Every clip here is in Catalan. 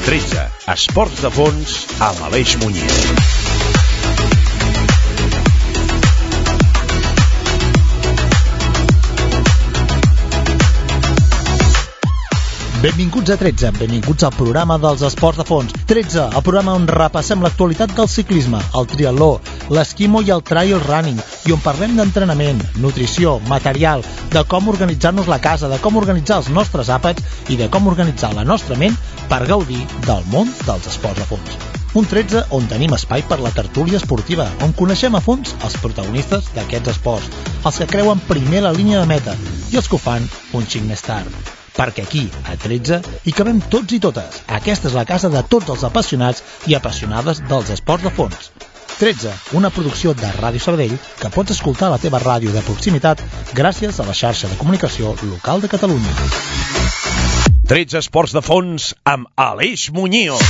13. Esports de fons amb Aleix Muñiz. Benvinguts a 13, benvinguts al programa dels esports de fons. 13, el programa on repassem l'actualitat del ciclisme, el triatló, l'esquimo i el trail running, i on parlem d'entrenament, nutrició, material, de com organitzar-nos la casa, de com organitzar els nostres àpats i de com organitzar la nostra ment per gaudir del món dels esports de fons. Un 13 on tenim espai per la tertúlia esportiva, on coneixem a fons els protagonistes d'aquests esports, els que creuen primer la línia de meta i els que ho fan un xic més tard. Perquè aquí, a 13, hi cabem tots i totes. Aquesta és la casa de tots els apassionats i apassionades dels esports de fons. 13, una producció de Ràdio Sabadell que pots escoltar a la teva ràdio de proximitat gràcies a la xarxa de comunicació local de Catalunya. 13 esports de fons amb Aleix Muñiz.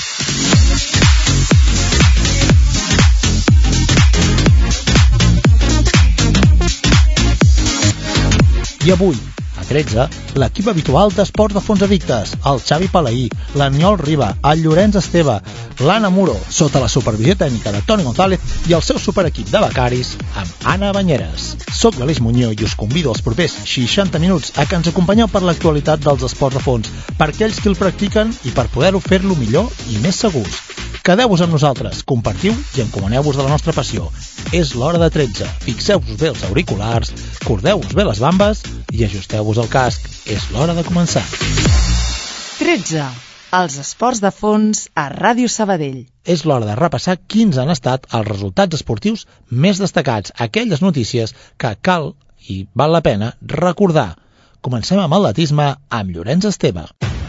I avui, a 13, l'equip habitual d'esports de fons addictes, el Xavi Palaí, l'Aniol Riba, el Llorenç Esteve, l'Anna Muro, sota la supervisió tècnica de Toni González i el seu superequip de becaris amb Anna Banyeres. Soc l'Aleix Muñoz i us convido als propers 60 minuts a que ens acompanyeu per l'actualitat dels esports de fons, per aquells que el practiquen i per poder-ho fer-lo millor i més segurs. Quedeu-vos amb nosaltres, compartiu i encomaneu-vos de la nostra passió. És l'hora de 13. Fixeu-vos bé els auriculars, cordeu-vos bé les bambes i ajusteu-vos el casc. És l'hora de començar. 13. Els esports de fons a Ràdio Sabadell. És l'hora de repassar quins han estat els resultats esportius més destacats, aquelles notícies que cal i val la pena recordar. Comencem amb atletisme amb Llorenç Esteve.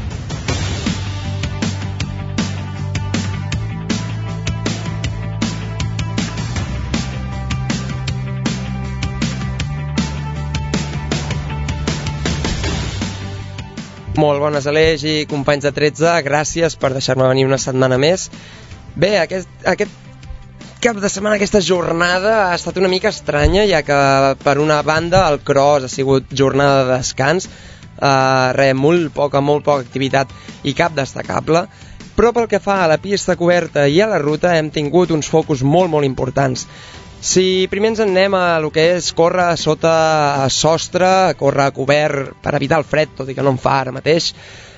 Molt bones, Aleix i companys de 13, gràcies per deixar-me venir una setmana més. Bé, aquest cap de setmana, aquesta jornada ha estat una mica estranya, ja que per una banda el cross ha sigut jornada de descans, molt poca activitat i cap destacable, però pel que fa a la pista coberta i a la ruta hem tingut uns focus molt importants. Si primer ens en anem a lo que és córrer sota sostre, córrer a cobert per evitar el fred, tot i que no en fa ara mateix,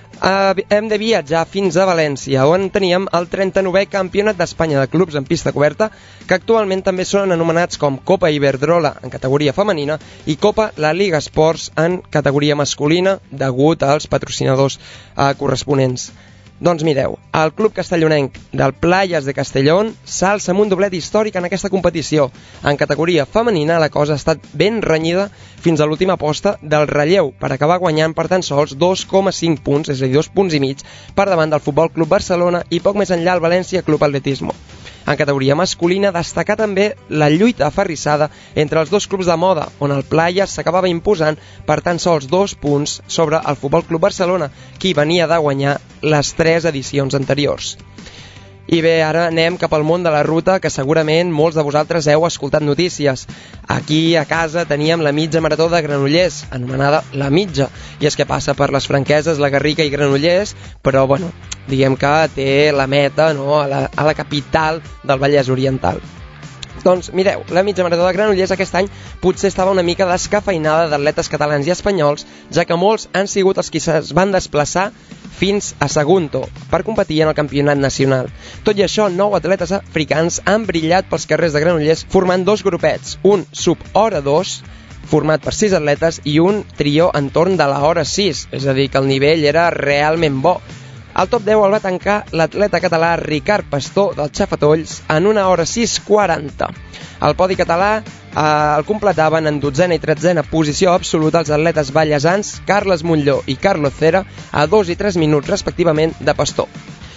hem de viatjar fins a València, on teníem el 39è Campionat d'Espanya de Clubs en pista coberta, que actualment també són anomenats com Copa Iberdrola en categoria femenina i Copa La Liga Esports en categoria masculina, degut als patrocinadors corresponents. Doncs mireu, el club castellonenc del Playas de Castellón s'alça amb un doblet històric en aquesta competició. En categoria femenina la cosa ha estat ben renyida fins a l'última aposta del relleu per acabar guanyant per tan sols 2,5 punts, és a dir, 2 punts i mig, per davant del Futbol Club Barcelona i poc més enllà el València Club Atletismo. En categoria masculina destacar també la lluita aferrissada entre els dos clubs de moda, on el Playas s'acabava imposant per tan sols 2 punts sobre el Futbol Club Barcelona, qui venia de guanyar les 3 edicions anteriors. I bé, ara anem cap al món de la ruta, que segurament molts de vosaltres heu escoltat notícies. Aquí a casa teníem la mitja marató de Granollers, anomenada La Mitja, i és que passa per les franqueses La Garriga i Granollers, però bueno, diguem que té la meta, no, a la capital del Vallès Oriental. Doncs mireu, la mitja marató de Granollers aquest any potser estava una mica descafeinada d'atletes catalans i espanyols, ja que molts han sigut els qui es van desplaçar fins a Sagunto per competir en el campionat nacional. Tot i això, 9 atletes africans han brillat pels carrers de Granollers formant 2 grupets, un sub-hora 2 format per 6 atletes i un trio entorn de la hora 6, és a dir, que el nivell era realment bo. El top 10 el va tancar l'atleta català Ricard Pastor del Xafatolls en una hora 6:40. El podi català el completaven en 12a i 13a posició absoluta els atletes ballesans Carles Montlló i Carlos Cera a 2 i 3 minuts respectivament de Pastor.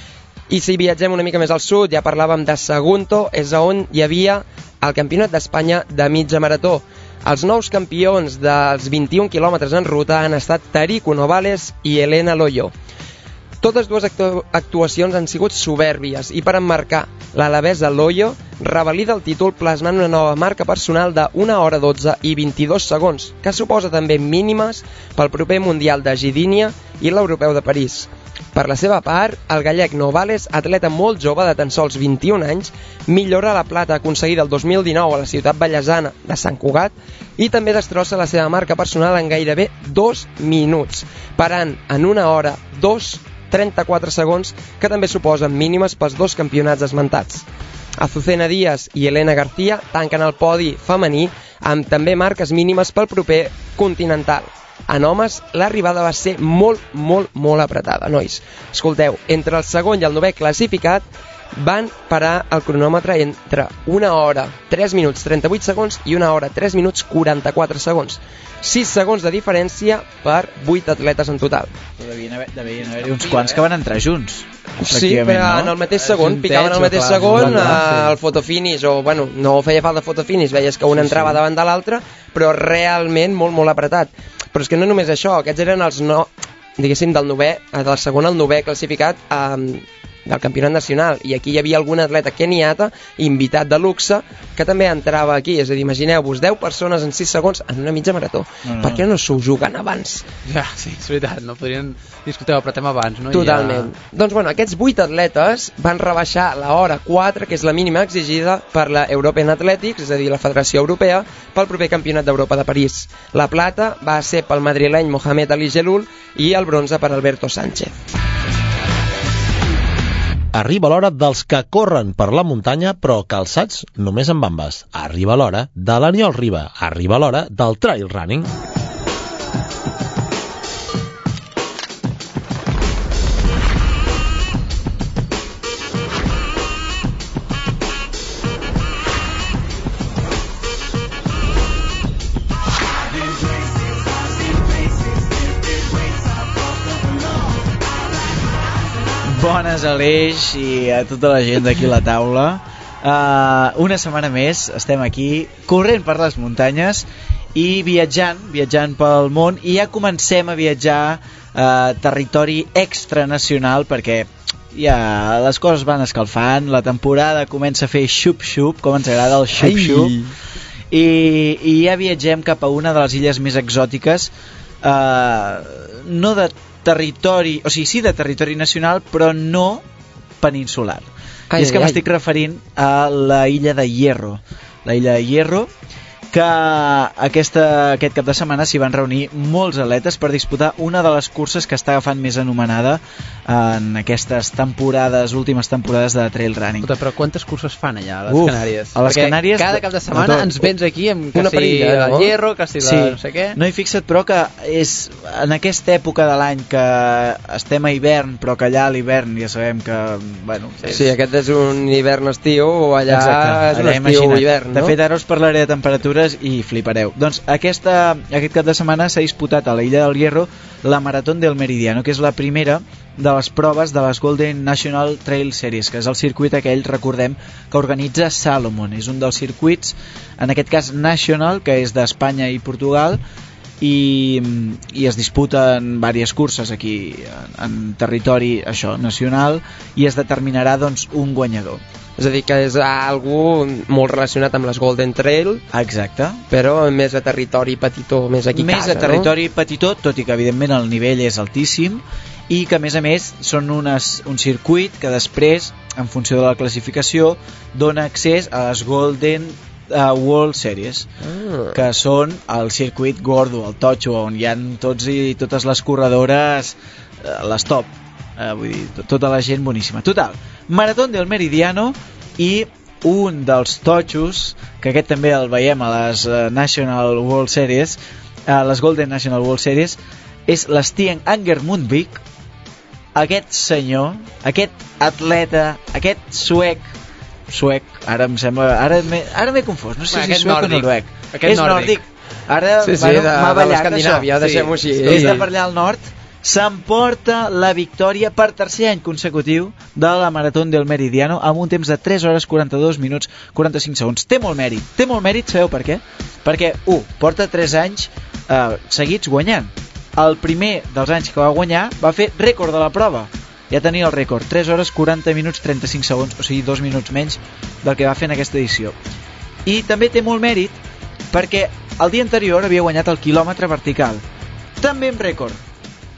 I si viatgem una mica més al sud, ja parlàvem de Sagunto, és on hi havia el Campionat d'Espanya de mitja marató. Els nous campions dels 21 quilòmetres en ruta han estat Tarico Novales i Elena Loyo. Totes dues actuacions han sigut soberbies i per emmarcar l'alavesa Loyo revalida el títol plasmant una nova marca personal de 1 hora 12 i 22 segons, que suposa també mínimes pel proper Mundial de Gdynia i l'Europeu de París. Per la seva part, el gallec Novales, atleta molt jove de tan sols 21 anys, millora la plata aconseguida el 2019 a la ciutat ballesana de Sant Cugat i també destrossa la seva marca personal en gairebé 2 minuts, parant en 1 hora 2:34 segons, que també suposen mínimes pels 2 campionats esmentats. Azucena Díaz i Elena García tanquen el podi femení amb també marques mínimes pel proper continental. En homes, l'arribada va ser molt apretada, nois. Escolteu, entre el segon i el 9è classificat van parar el cronòmetre entre 1 hora 3 minuts 38 segons i 1 hora 3 minuts 44 segons. 6 segons de diferència per 8 atletes en total. Devien haver-hi uns quants que van entrar junts. Sí, però en el mateix segon, picaven el mateix segon, el fotofinish, o bueno, no feia falta fotofinish, veies que un entrava davant de l'altre, però realment molt apretat. Però és que no només això, aquests eren els diguéssim del segon al 9è classificat del campionat nacional, i aquí hi havia algun atleta keniata, invitat de luxe, que també entrava aquí. És a dir, imagineu-vos 10 persones en 6 segons en una mitja marató. Per què no s'ho juguen abans? Ja, sí, és veritat, no podrien discutir, apretem abans, no? Totalment. Doncs bueno, aquests 8 atletes van rebaixar l'hora 4, que és la mínima exigida per la European Athletics, és a dir, la Federació Europea, pel proper Campionat d'Europa de París. La plata va ser pel madrileny Mohamed Ali Gelul i el bronze per Alberto Sánchez. Arriba l'hora dels que corren per la muntanya però calçats només amb bambes. Arriba l'hora de l'Aniol Riba. Arriba l'hora del trail running. Bones, Aleix, i a tota la gent d'aquí a la taula. Una setmana més estem aquí corrent per les muntanyes i viatjant pel món, i ja comencem a viatjar a territori extranacional, perquè ja les coses van escalfant, la temporada comença a fer xup-xup, com ens agrada el xup-xup, i ja viatgem cap a una de les illes més exòtiques, no de territori, o sigui, sí de territori nacional, però no peninsular. I és que m'estic referint a la illa de Hierro. La illa de Hierro, que aquest cap de setmana s'hi van reunir molts atletes per disputar una de les curses que està agafant més anomenada en aquestes últimes temporades de trail running. Però quantes curses fan allà a les Canàries? A les Canàries cada cap de setmana ens vens aquí amb que si el Hierro, que si la no sé què. No he fixat, però que és en aquesta època de l'any que estem a hivern, però que allà a l'hivern ja sabem que, bueno... Sí, aquest és un hivern-estiu, o allà és un estiu-hivern, no? De fet, ara us parlaré de temperatures i flipareu. Doncs aquest cap de setmana s'ha disputat a la illa del Hierro la Maratón del Meridiano, que és la primera de les proves de les Golden National Trail Series, que és el circuit aquell, recordem, que organitza Salomon. És un dels circuits, en aquest cas national, que és d'Espanya i Portugal, i es disputen diverses curses aquí en territori nacional, i es determinarà doncs un guanyador. És a dir, que és algú molt relacionat amb les Golden Trail. Exacte. Però més a territori petitó, més aquí més casa, no? Més a territori petitó, tot i que evidentment el nivell és altíssim, i que a més són un circuit que després, en funció de la classificació, dona accés a les Golden World Series, que són el circuit gordo, el totxo, on hi ha tots i totes les corredores, les top, vull dir, tota la gent boníssima. Total, Maratón del Meridiano, i un dels totxos, que aquest també el veiem a les National World Series, a les Golden National World Series, és l'Stien Anger Mundvik. Aquest senyor, aquest atleta, aquest suec, ara em sembla, ara m'he confós, no sé si és suec o noruec. És nòrdic. Ara m'ha ballat això. Deixem-ho així. És de per allà al nord. S'emporta la victòria per tercer any consecutiu de la Maratón del Meridiano amb un temps de 3 hores 42 minuts 45 segons. Té molt mèrit, sabeu per què? Perquè, porta 3 anys seguits guanyant. El primer dels anys que va guanyar va fer rècord de la prova. Ja tenia el rècord, 3 hores 40 minuts 35 segons, o sigui 2 minuts menys del que va fer en aquesta edició. I també té molt mèrit perquè el dia anterior havia guanyat el quilòmetre vertical, també amb rècord,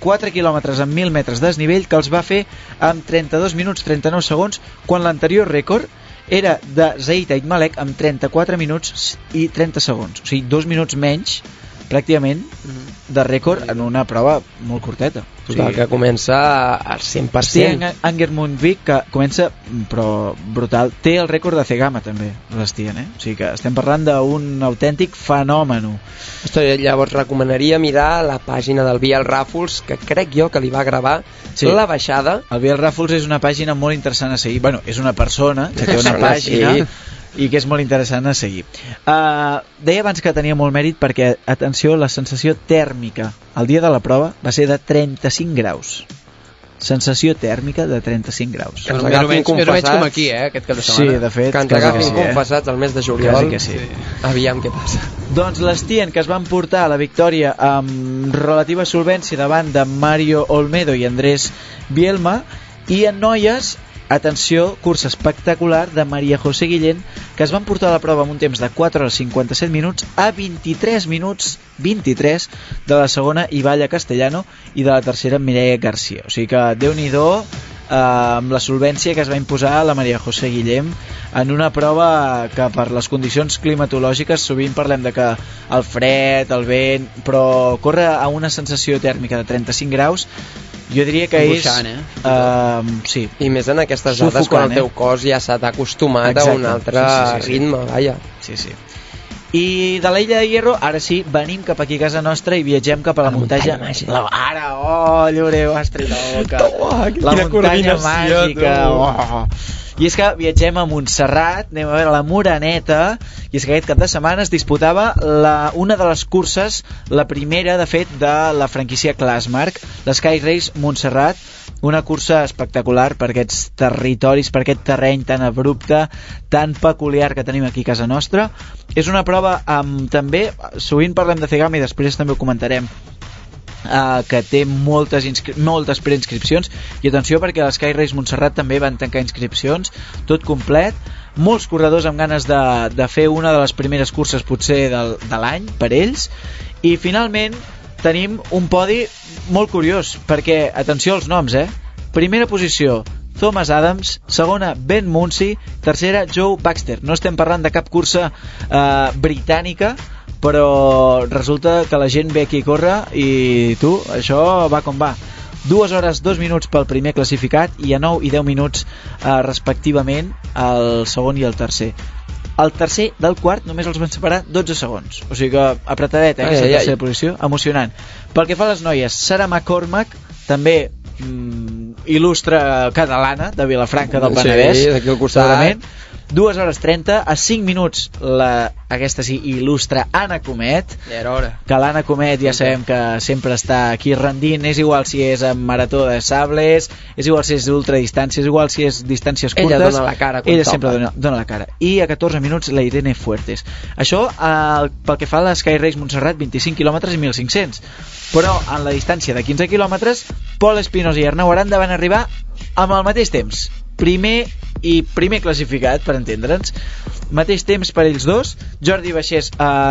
4 quilòmetres amb 1.000 metres de desnivell que els va fer amb 32 minuts 39 segons, quan l'anterior rècord era de Zaid Aitmalek amb 34 minuts i 30 segons. O sigui, 2 minuts menys pràcticament de rècord en una prova molt curteta. Total, que comença al 100%. Stian Angermundvik, que comença però brutal, té el rècord de Zegama també, l'Stian, O sigui que estem parlant d'un autèntic fenomen. Llavors recomanaria mirar la pàgina del Biel Ràfols, que crec jo que li va gravar la baixada. El Biel Ràfols és una pàgina molt interessant a seguir. Bueno, és una persona que té una pàgina i que és molt interessant a seguir. Deia abans que tenia molt mèrit perquè, atenció, la sensació tèrmica el dia de la prova va ser de 35 graus. Sensació tèrmica de 35 graus. Que ens agafin confessats. Més o menys com aquí, aquest cap de setmana. Sí, de fet. Que ens agafin confessats el mes de juliol. Quasi que sí. Aviam què passa. Doncs l'Stian, que es van portar la victòria amb relativa solvència davant de Mario Olmedo i Andrés Bielma, i en noies, atenció, cursa espectacular de Maria José Guillén, que es van portar a la prova amb un temps de 4 hores 57 minuts a 23 minuts 23 de la segona Ibaia Castellano i de la tercera Mireia Garcia. O sigui que Déu-n'hi-do amb la solvència que es va imposar la Maria José Guillem en una prova que per les condicions climatològiques sovint parlem de que el fred, el vent, però córrer a una sensació tèrmica de 35 graus jo diria que és sí. I més en aquestes dades quan el teu cos ja s'ha acostumat a un altre ritme, vaja. Sí. I de l'Illa de Hierro, ara sí, venim cap aquí a casa nostra i viatgem cap a la muntanya màgica. Ara, Llorer, ho has tret la boca. La muntanya màgica. I és que viatgem a Montserrat, anem a veure la Moreneta, i és que aquest cap de setmana es disputava una de les curses, la primera, de fet, de la franquícia Classmark, l'Sky Race Montserrat, una cursa espectacular per aquests territoris, per aquest terreny tan abrupte, tan peculiar que tenim aquí a casa nostra. És una prova amb, també, sovint parlem de Zegama i després també ho comentarem, que té moltes preinscripcions, i atenció perquè l'Sky Race Montserrat també van tancar inscripcions, tot complet, molts corredors amb ganes de fer una de les primeres curses potser de l'any per ells, i finalment tenim un podi molt curiós perquè, atenció als noms, primera posició Thomas Adams, segona Ben Munsey, tercera Joe Baxter. No estem parlant de cap cursa britànica, però resulta que la gent ve aquí a córrer i tu, això va com va. 2 hores 2 minuts pel primer classificat i a 9 i 10 minuts respectivament el segon i el tercer. El tercer del quart només els van separar 12 segons, o sigui que apretadet, aquesta tercera posició, emocionant. Pel que fa a les noies, Sara McCormack, també il·lustre catalana de Vilafranca del Penedès, d'aquí al costat. 2 hores 30, a 5 minuts aquesta sí, il·lustre Anna Comet, que l'Anna Comet ja sabem que sempre està aquí rendint, és igual si és en marató de sables, és igual si és d'ultradistància, és igual si és distàncies curtes, ella dona la cara, ella sempre dona la cara. I a 14 minuts la Irene Fuertes. Això pel que fa a l'Sky Race Montserrat, 25 quilòmetres i 1.500, però en la distància de 15 quilòmetres Pol Espinosa i Arnau Aranda van arribar amb el mateix temps, primer classificat, per entendre'ns, mateix temps per ells dos. Jordi Baixés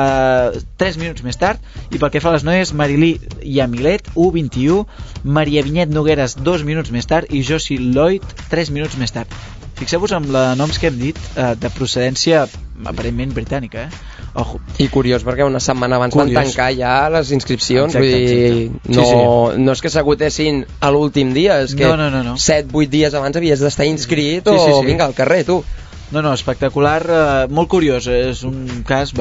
3 minuts més tard, i pel que fa a les noies, Marilí Yamilet 1:21, Maria Vinyet Nogueres 2 minuts més tard i Josie Lloyd 3 minuts més tard. Fixeu-vos amb els noms que hem dit de procedència aparentment britànica, Ojo. I curiós perquè una setmana abans van tancar ja les inscripcions. Exacte, vull dir, no és que s'agotessin a l'últim dia, és que 7-8 dies abans havies d'estar inscrit vinga al carrer, tu. No, espectacular, molt curiós, és un cas,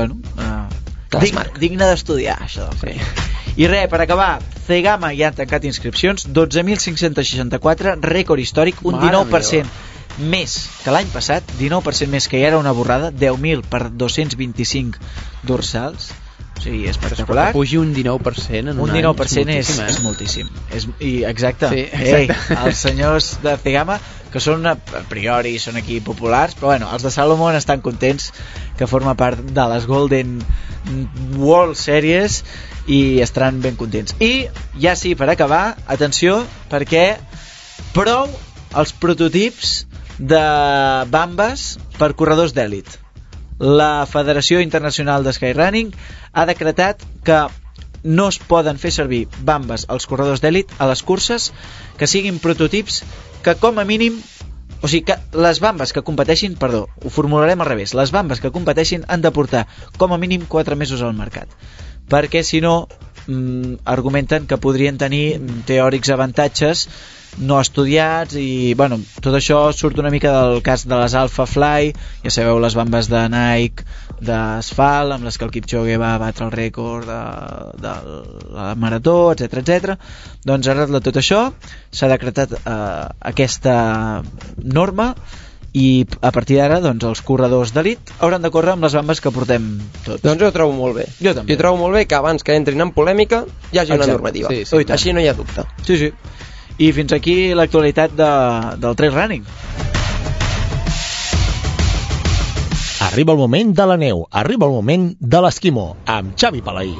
digne d'estudiar, això. Sí. I res, per acabar, Zegama ja ha tancat inscripcions, 12.564, rècord històric, un 19% més que l'any passat, 19% més, que ja era una borrada, 10.000 per 225 dorsals, o sigui, espectacular. Que pugi un 19% en un 19% és moltíssim. Exacte. Sí, exacte. Els senyors de Zegama, que són a priori són aquí populars, però bueno, els de Salomon estan contents que forma part de les Golden World Series i estaran ben contents. I ja sí, per acabar, atenció, perquè prou els prototips de bambes per corredors d'èlit. La Federació Internacional de Skyrunning ha decretat que no es poden fer servir bambes als corredors d'èlit a les curses que siguin prototips que com a mínim, o sigui que les bambes que competeixin, perdó, ho formularem al revés, les bambes que competeixin han de portar com a mínim 4 mesos al mercat, perquè si no argumenten que podrien tenir teòrics avantatges no estudiats i bueno, tot això surt una mica del cas de les Alpha Fly, ja sabeu, les bambes de Nike d'asfalt amb les que el Kipchoge va batre el rècord de la marató, etc. Doncs arran de tot això s'ha decretat aquesta norma i a partir d'ara doncs, els corredors d'elit hauran de córrer amb les bambes que portem tots. Doncs jo ho trobo molt bé. Jo també. Jo trobo molt bé que abans que entrin en polèmica hi hagi una normativa. Sí, sí. Així no hi ha dubte. Sí. I fins aquí l'actualitat del trail running. Arriba el moment de la neu, arriba el moment de l'esquimó, amb Xavi Palaí.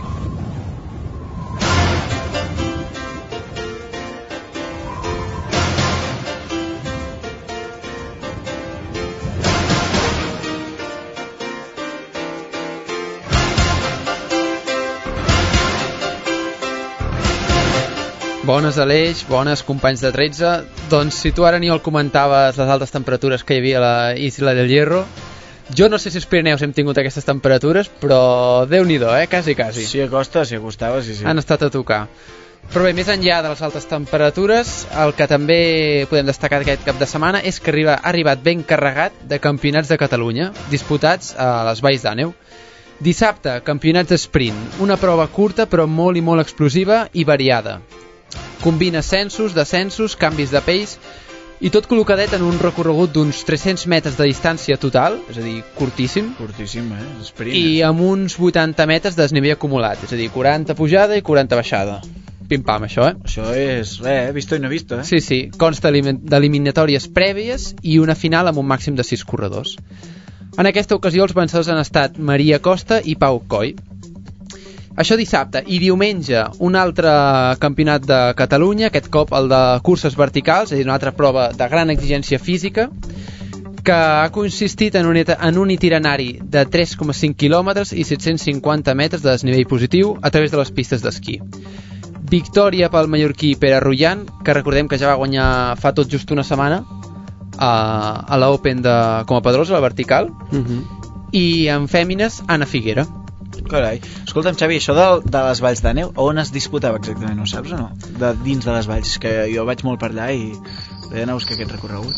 Bones, Aleix, bones, companys de 13. Doncs si tu ara ni el comentaves les altes temperatures que hi havia a la Isla del Hierro, jo no sé si als Pirineus hem tingut aquestes temperatures, però Déu-n'hi-do, quasi. Si acostava, sí. Han estat a tocar. Però bé, més enllà de les altes temperatures, el que també podem destacar aquest cap de setmana és que ha arribat ben carregat de campionats de Catalunya, disputats a les Valls d'Àneu. Dissabte, campionats d'esprint, una prova curta però molt i molt explosiva i variada. Combina ascensos, descensos, canvis de pace i tot col·locadet en un recorregut d'uns 300 metres de distància total, és a dir, curtíssim. Curtíssim, Sprint. I amb uns 80 metres de desnivell acumulat, és a dir, 40 pujada i 40 baixada. Pim-pam, això, Això és visto i no visto, Sí, consta d'eliminatòries prèvies i una final amb un màxim de 6 corredors. En aquesta ocasió els vencedors han estat Maria Costa i Pau Coll. Això dissabte, i diumenge un altre campionat de Catalunya, aquest cop el de curses verticals, és a dir, una altra prova de gran exigència física, que ha consistit en un itinerari de 3,5 quilòmetres i 750 metres de desnivell positiu a través de les pistes d'esquí. Victòria pel mallorquí Pere Rullan, que recordem que ja va guanyar fa tot just una setmana a la Open com a pedrosa, la vertical, i en fèmines Anna Figuera. Carai. Escolta'm, Xavi, això de les Valls d'Àneu, on es disputava exactament, no saps o no? Dins de les Valls, que jo vaig molt per allà i deia anar a buscar aquest recorregut.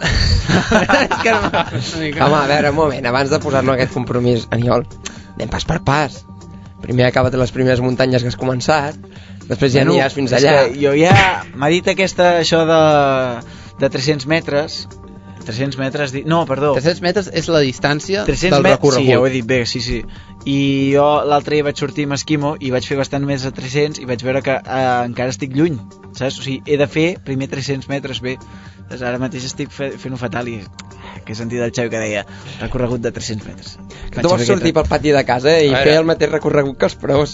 Home, a veure, un moment, abans de posar-nos aquest compromís, Aniol, anem pas per pas. Primer acaba les primeres muntanyes que has començat, després ja aniràs fins allà. Jo ja m'ha dit això de 300 metres... 300 metres... No, perdó. 300 metres és la distància del recorregut. Sí, ja ho he dit bé, sí. I jo l'altre dia vaig sortir amb esquimo i vaig fer bastant més de 300 i vaig veure que encara estic lluny, saps? O sigui, he de fer primer 300 metres bé. Doncs ara mateix estic fent-ho fatal i que he sentit el Xavi que deia recorregut de 300 metres. Que tu vols sortir pel pati de casa i fer el mateix recorregut que els pros.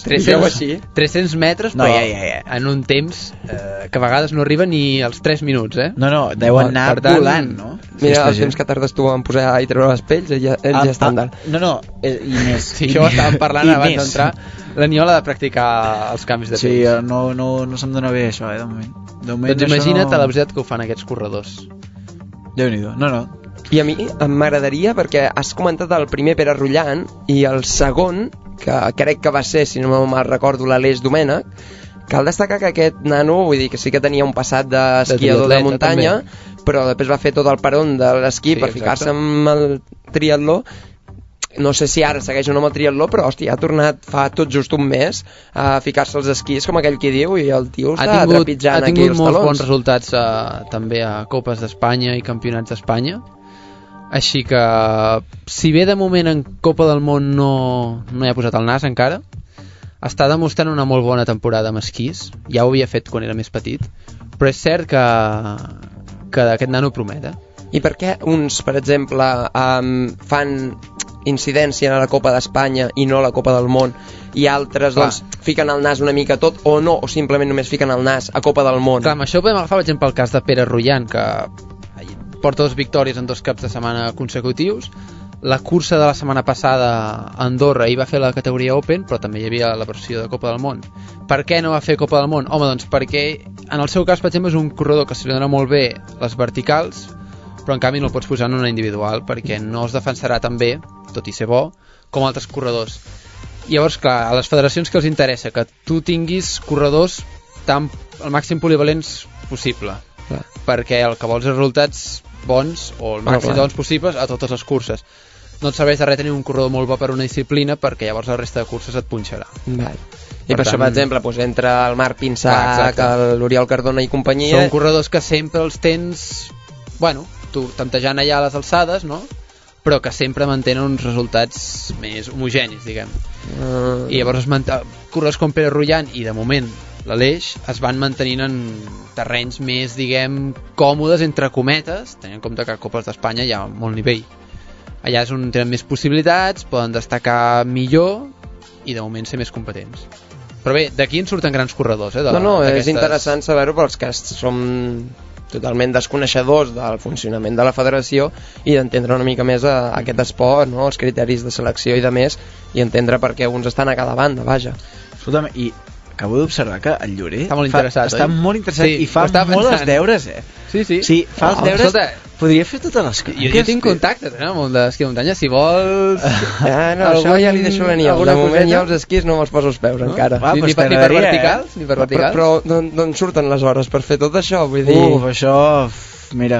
300 metres, però en un temps que a vegades no arriba ni als 3 minuts, No, deuen anar volant, no? Mira, els temps que tardes tu en posar i treure les pells, ells ja estan dalt. No, i més. Sí, això ho estàvem parlant abans d'entrar. L'Aniol ha de practicar els canvis de pells. Sí, no se'm dona bé això, de moment. Doncs imagina't la veritat que ho fan aquests corredors. Déu-n'hi-do, no. I a mi m'agradaria, perquè has comentat el primer Pere Rullan i el segon, que crec que va ser, si no me'l recordo, l'Aleix Domènech. Cal destacar que aquest nano, vull dir que sí que tenia un passat d'esquiador de muntanya, també, però després va fer tot el peron de l'esquí per ficar-se amb el triatló. No sé si ara segueix o no amb el triatló, però hòstia, ha tornat fa tot just un mes a ficar-se als esquís, com aquell qui diu, i el tio està trepitjant aquí els talons. Ha tingut molts bons resultats també a Copes d'Espanya i Campionats d'Espanya. Així que, si bé de moment en Copa del Món no hi ha posat el nas encara, està demostrant una molt bona temporada amb esquís. Ja ho havia fet quan era més petit, però és cert que aquest nano promet. I per què uns, per exemple, fan incidència a la Copa d'Espanya i no a la Copa del Món, i altres doncs fiquen el nas una mica tot, o no, o simplement només fiquen el nas a Copa del Món? Clar, amb això podem agafar, per exemple, el cas de Pere Rullan, que porta 2 victòries en 2 caps de setmana consecutius. la cursa de la setmana passada a Andorra hi va fer la categoria Open, però també hi havia la versió de Copa del Món. Per què no va fer Copa del Món? Home, doncs perquè en el seu cas, per exemple, és un corredor que se li dona molt bé les verticals, però en canvi no el pots posar en una individual perquè no es defensarà tan bé, tot i ser bo, com altres corredors. Llavors, clar, a les federacions que els interessa que tu tinguis corredors tan al màxim polivalents possible, perquè el que vols és resultats bons o el màxim de bons possibles a totes les curses. No et serveix de res tenir un corredor molt bo per una disciplina perquè llavors la resta de curses et punxarà. I per això, per exemple, doncs, entre el Marc Pinsac, l'Oriol Cardona i companyia... Són corredors que sempre els tens, bueno, tu tantejant allà a les alçades, no? Però que sempre mantenen uns resultats més homogenis, diguem. I llavors corredors com Pere Rullant i de moment l'Aleix es van mantenint en terrenys més, diguem, còmodes, entre cometes, tenint en compte que a Copes d'Espanya hi ha molt nivell. Allà és on tenen més possibilitats, poden destacar millor i de moment ser més competents. Però bé, d'aquí en surten grans corredors, és interessant saber-ho pels que som totalment desconeixedors del funcionament de la federació i d'entendre una mica més aquest esport, no? Els criteris de selecció i de més, i entendre per què uns estan a cada banda, vaja. Escolta'm, i acabo d'observar que el Llorer està molt interessat, està molt interessat i fa molt els deures, Sí, fa els deures. Escolta, podria fer totes les coses. Jo tinc contactes amb el món de l'esquí de muntanya, si vols... Això ja li deixo venir. De moment jo els esquís no me'ls poso als peus encara. Ni per verticals? Però d'on surten les hores per fer tot això? Vull dir... Això... Mira,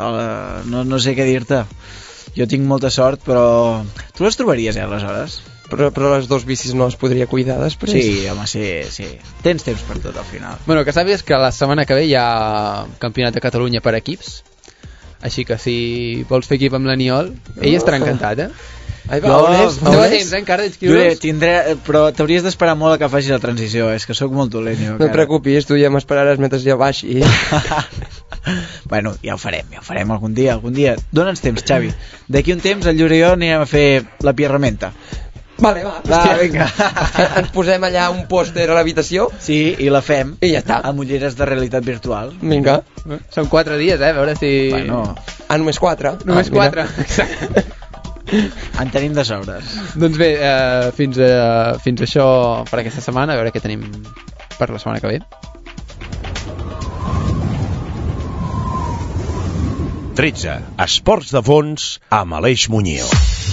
no sé què dir-te. Jo tinc molta sort, però... Tu les trobaries, les hores? Però les dos bicis no es podria cuidar després? Sí, home, sí. Tens temps per tot al final. Bueno, que sàpies que la setmana que ve hi ha Campionat de Catalunya per equips, així que si vols fer equip amb l'Aniol, ell estarà encantat, Ai, va, on és? Temps, encara d'inscriure's? Però t'hauries d'esperar molt a que facis la transició, és que sóc molt dolent. No et preocupis, tu ja m'esperaràs mentre jo baixi. Bueno, ja ho farem algun dia. Dóna'ns temps, Xavi. D'aquí un temps el Llorer i jo anirem a fer la pierramenta. Vale, va, vinga. Ens posem allà un pòster a l'habitació. Sí, i la fem. I ja està. Amb ulleres de realitat virtual. Vinga. Són 4 dies, a veure si... Bueno. Només 4. Només 4, exacte. En tenim de sobres. Doncs bé, fins això per aquesta setmana, a veure què tenim per la setmana que ve. 13. Esports de fons amb Aleix Muñoz.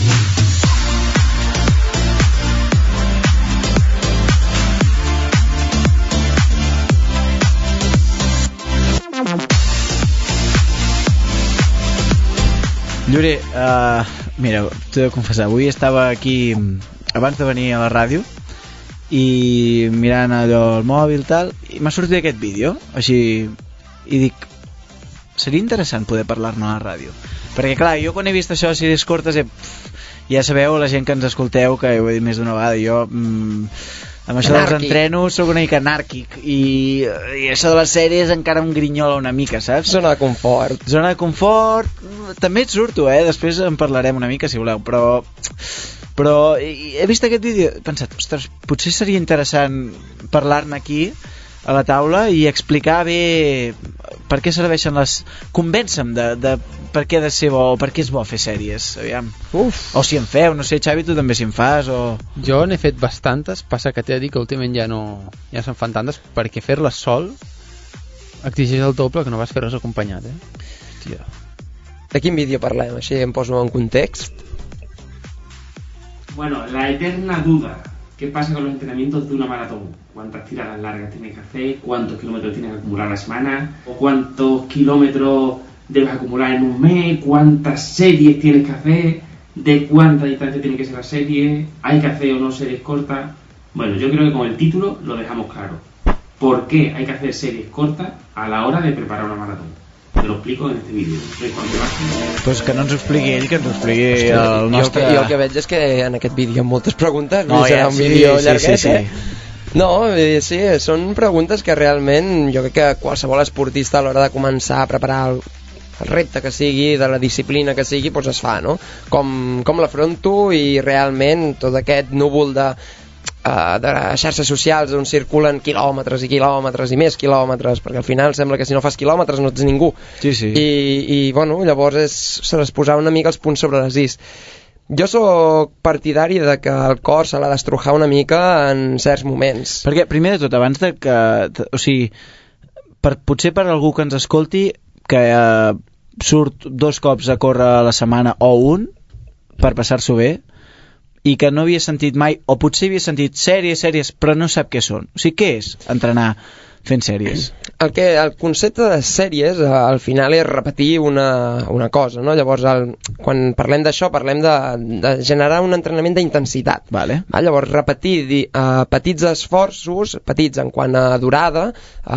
Llorer, mira, t'he de confessar, avui estava aquí abans de venir a la ràdio i mirant allò al mòbil tal, i m'ha sortit aquest vídeo així, i dic seria interessant poder parlar-ne a la ràdio, perquè clar, jo quan he vist això a sèries curtes ja sabeu, la gent que ens escolteu, que ho he dit més d'una vegada, jo amb això dels entrenos soc una mica anàrquic i això de les sèries encara em grinyola una mica, saps? Zona de confort, també et surto, després en parlarem una mica si voleu, però he vist aquest vídeo, he pensat, ostres, potser seria interessant parlar-ne aquí a la taula i explicar bé per què serveixen convèncer-me de per què ha de ser bo o per què és bo fer sèries, aviam. O si en feu, no sé, Xavi, tu també si en fas o... Jo n'he fet bastantes, passa que t'he de dir que últimament ja se'n fan tantes, perquè fer-les sol exigeix el doble que no vas fer-les acompanyat, Hòstia. De quin vídeo parlem? Així em poso en context. Bueno, la eterna duda. ¿Qué pasa con los entrenamientos de una maratón? ¿Cuántas tiradas largas tienes que hacer? ¿Cuántos kilómetros tienes que acumular a la semana? ¿O cuántos kilómetros debes acumular en un mes? ¿Cuántas series tienes que hacer? ¿De cuánta distancia tiene que ser la serie? ¿Hay que hacer o no series cortas? Bueno, yo creo que con el título lo dejamos claro. ¿Por qué hay que hacer series cortas a la hora de preparar una maratón? Te lo explico en este vídeo. Pues que no ens ho expliqui ell, que ens ho expliqui el nostre... Jo el que veig és que en aquest vídeo hi ha moltes preguntes. No, serà un vídeo llarguet, sí. No, sí, són preguntes que realment jo crec que qualsevol esportista a l'hora de començar a preparar el repte que sigui, de la disciplina que sigui, doncs es fa, no? Com l'afronto i realment tot aquest núvol de xarxes socials on circulen quilòmetres i quilòmetres i més quilòmetres, perquè al final sembla que si no fas quilòmetres no ets ningú. Sí. I bueno, llavors s'ha de posar una mica els punts sobre les is. Jo sóc partidari de que el cor se l'ha d'estrujar una mica en certs moments. Perquè, primer de tot, abans de que... O sigui, potser per algú que ens escolti, que surt 2 cops a córrer a la setmana o un, per passar-s'ho bé, i que no havia sentit mai, o potser havia sentit sèries, però no sap què són. O sigui, què és entrenar fent sèries? El concepte de sèries al final és repetir una cosa, no? Llavors quan parlem d'això parlem de generar un entrenament d'intensitat. Vale. Llavors repetir petits esforços, petits en quant a durada,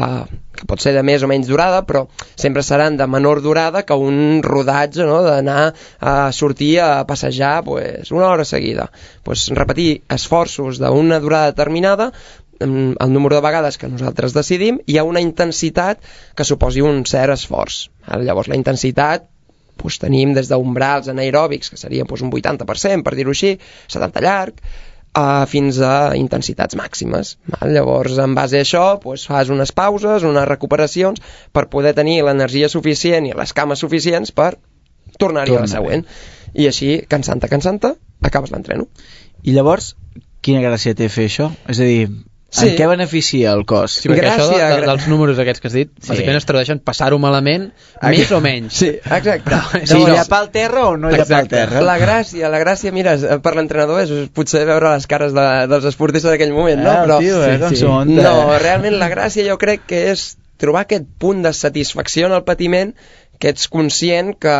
que pot ser de més o menys durada, però sempre seran de menor durada que un rodatge, no? D'anar a sortir a passejar una hora seguida. Repetir esforços d'una durada determinada, el número de vegades que nosaltres decidim, hi ha una intensitat que suposi un cert esforç. Llavors la intensitat tenim des d'umbrals anaeròbics, que seria un 80%, per dir-ho així, 70 llarg, fins a intensitats màximes. Llavors, en base a això, fas unes pauses, unes recuperacions, per poder tenir l'energia suficient i les cames suficients per tornar-hi a la següent. I així, cansant-te, acabes l'entreno. I llavors, quina gràcia té fer això? És a dir, en què beneficia el cos? Sí, perquè això dels números aquests que has dit, bàsicament es tradueixen passar-ho malament, més o menys. Sí, exacte. Si llapar al terra o no llapar al terra? La gràcia, mira, per l'entrenador és potser veure les cares dels esportistes d'aquell moment, no? Però, no, realment la gràcia jo crec que és trobar aquest punt de satisfacció en el patiment, que ets conscient que,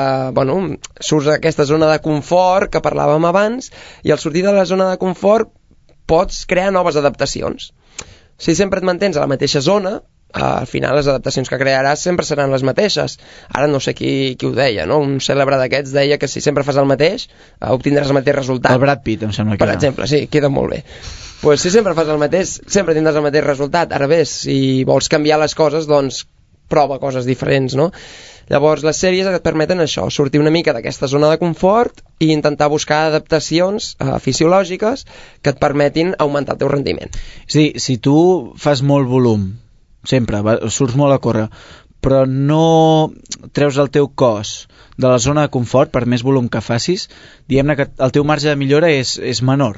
surts d'aquesta zona de confort que parlàvem abans, i al sortir de la zona de confort pots crear noves adaptacions. Si sempre et mantens a la mateixa zona, al final les adaptacions que crearàs sempre seran les mateixes. Ara no sé qui ho deia, no? Un cèlebre d'aquests deia que si sempre fas el mateix, obtindràs el mateix resultat. El Brad Pitt, em sembla que per exemple, sí, queda molt bé. Si sempre fas el mateix, sempre tindràs el mateix resultat. Ara bé, si vols canviar les coses, doncs prova coses diferents, no? Llavors, les sèries et permeten això, sortir una mica d'aquesta zona de confort i intentar buscar adaptacions fisiològiques que et permetin augmentar el teu rendiment. És a dir, si tu fas molt volum, sempre, surts molt a córrer, però no treus el teu cos de la zona de confort, per més volum que facis, diguem-ne que el teu marge de millora és menor.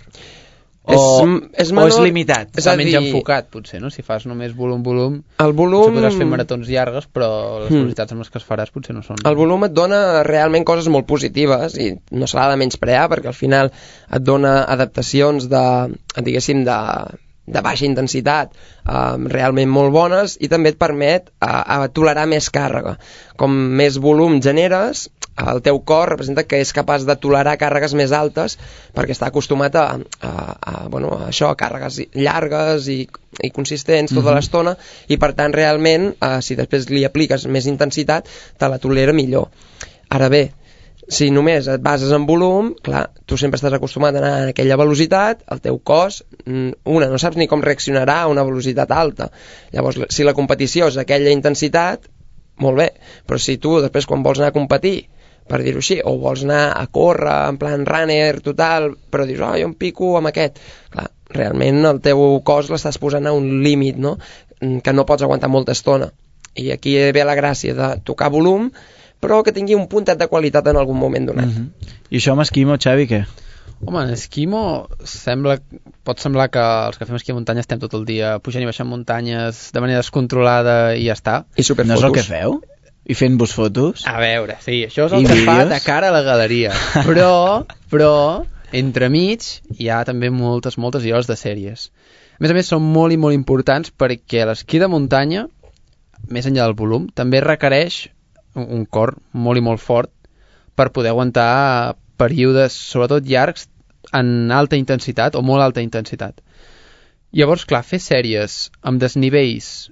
És menor, o és limitat. Està menys enfocat, potser, no? Si fas només volum, el volum... podràs fer maratons llargues, però les velocitats amb les que es faràs potser no són... El volum et dona realment coses molt positives i no se l'ha de menysprear, perquè al final et dona adaptacions de baixa intensitat realment molt bones, i també et permet tolerar més càrrega. Com més volum generes, el teu cor representa que és capaç de tolerar càrregues més altes, perquè està acostumat a càrregues llargues i consistents tota l'estona, i per tant realment si després li apliques més intensitat te la tolera millor. Ara bé, si només et bases en volum, clar, tu sempre estàs acostumat a anar a aquella velocitat, el teu cos, no saps ni com reaccionarà a una velocitat alta. Llavors, si la competició és aquella intensitat, molt bé, però si tu després quan vols anar a competir, per dir-ho així, o vols anar a córrer en plan runner total, però dius, jo em pico amb aquest, clar, realment el teu cos l'estàs posant a un límit, no? Que no pots aguantar molta estona, i aquí ve la gràcia de tocar volum, però que tingui un puntet de qualitat en algun moment donat. I això amb esquimo, Xavi, què? Home, en esquimo pot semblar que els que fem esquí a muntanya estem tot el dia pujant i baixant muntanyes de manera descontrolada i ja està. I superfotos. No és el que feu? I fent-vos fotos? A veure, sí, això és el que fa de cara a la galeria. Però entremig hi ha també moltes i hores de sèries. A més, són molt i molt importants perquè l'esquí de muntanya, més enllà del volum, també requereix un cor molt i molt fort per poder aguantar períodes, sobretot llargs, en alta intensitat o molt alta intensitat. Llavors, clar, fer sèries amb desnivells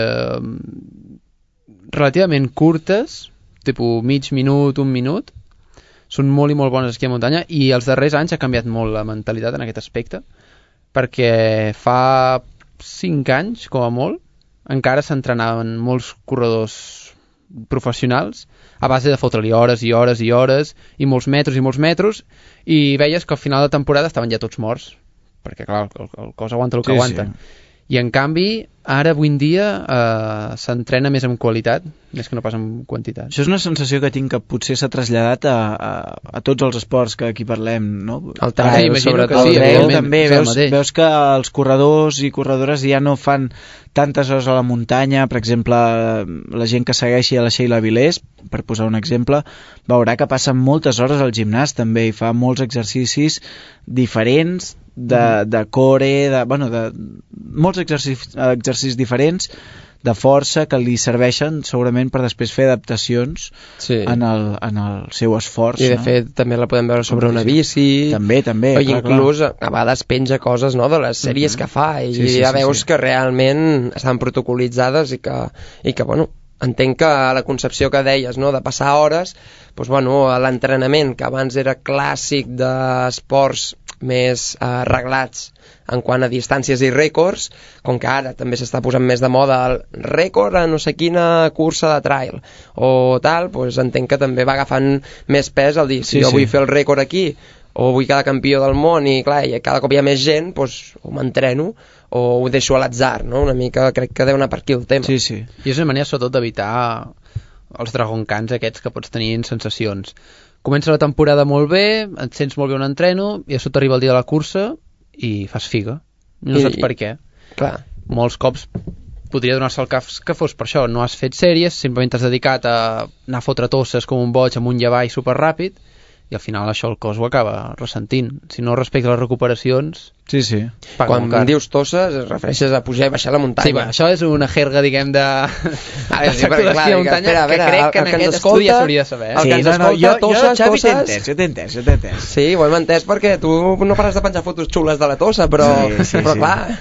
relativament curtes, tipus mig minut, un minut, són molt i molt bones esquí a muntanya, i els darrers anys ha canviat molt la mentalitat en aquest aspecte, perquè fa 5 anys, com a molt, encara s'entrenaven molts corredors professionals a base de fotre-li hores i hores i hores i molts metros, i veies que al final de temporada estaven ja tots morts, perquè clar, el cos aguanta el que aguanta. I en canvi, ara avui en dia s'entrena més en qualitat, més que no pas en quantitat. Això és una sensació que tinc que potser s'ha traslladat a tots els esports que aquí parlem, no? El trail, sobretot. El trail també, veus que els corredors i corredores ja no fan tantes hores a la muntanya. Per exemple, la gent que segueixi a la Sheila Vilés, per posar un exemple, veurà que passen moltes hores al gimnàs també i fa molts exercicis diferents de core, de molts exercicis diferents de força que li serveixen segurament per després fer adaptacions en el seu esforç. I de fet també la podem veure sobre una bici. També. O inclús a vegades penja coses, no?, de les sèries que fa i ja veus que realment estan protocolitzades i que bueno, entenc que la concepció que deies, no?, de passar hores, doncs, bueno, l'entrenament que abans era clàssic d'esports més reglats en quant a distàncies i rècords, com que ara també s'està posant més de moda el rècord a no sé quina cursa de trail o tal, doncs entenc que també va agafant més pes al dir, si jo vull fer el rècord aquí o vull quedar campió del món i clar, i cada cop hi ha més gent, doncs o m'entreno o ho deixo a l'atzar, no? Una mica crec que deu anar per aquí el tema. I és una manera sobretot d'evitar els dragoncans aquests que pots tenir en sensacions. Comença la temporada molt bé, et sents molt bé on entreno, i a sota arriba el dia de la cursa i fas figa. No saps per què. Clar. Molts cops podria donar-se el cas que fos per això. No has fet sèries, simplement t'has dedicat a anar a fotre tosses com un boig amunt i avall superràpid, i al final això el cos ho acaba ressentint. Si no respectes les recuperacions... Quan dius tosses es refereixes a pujar i baixar la muntanya. Sí, això és una jerga, diguem, de saturació de muntanya, que crec que en aquest estudi ja s'hauria de saber. El que ens escolta, tosses... Jo t'he entès. Sí, ho hem entès perquè tu no pares de penjar fotos xules de la tossa, però clar...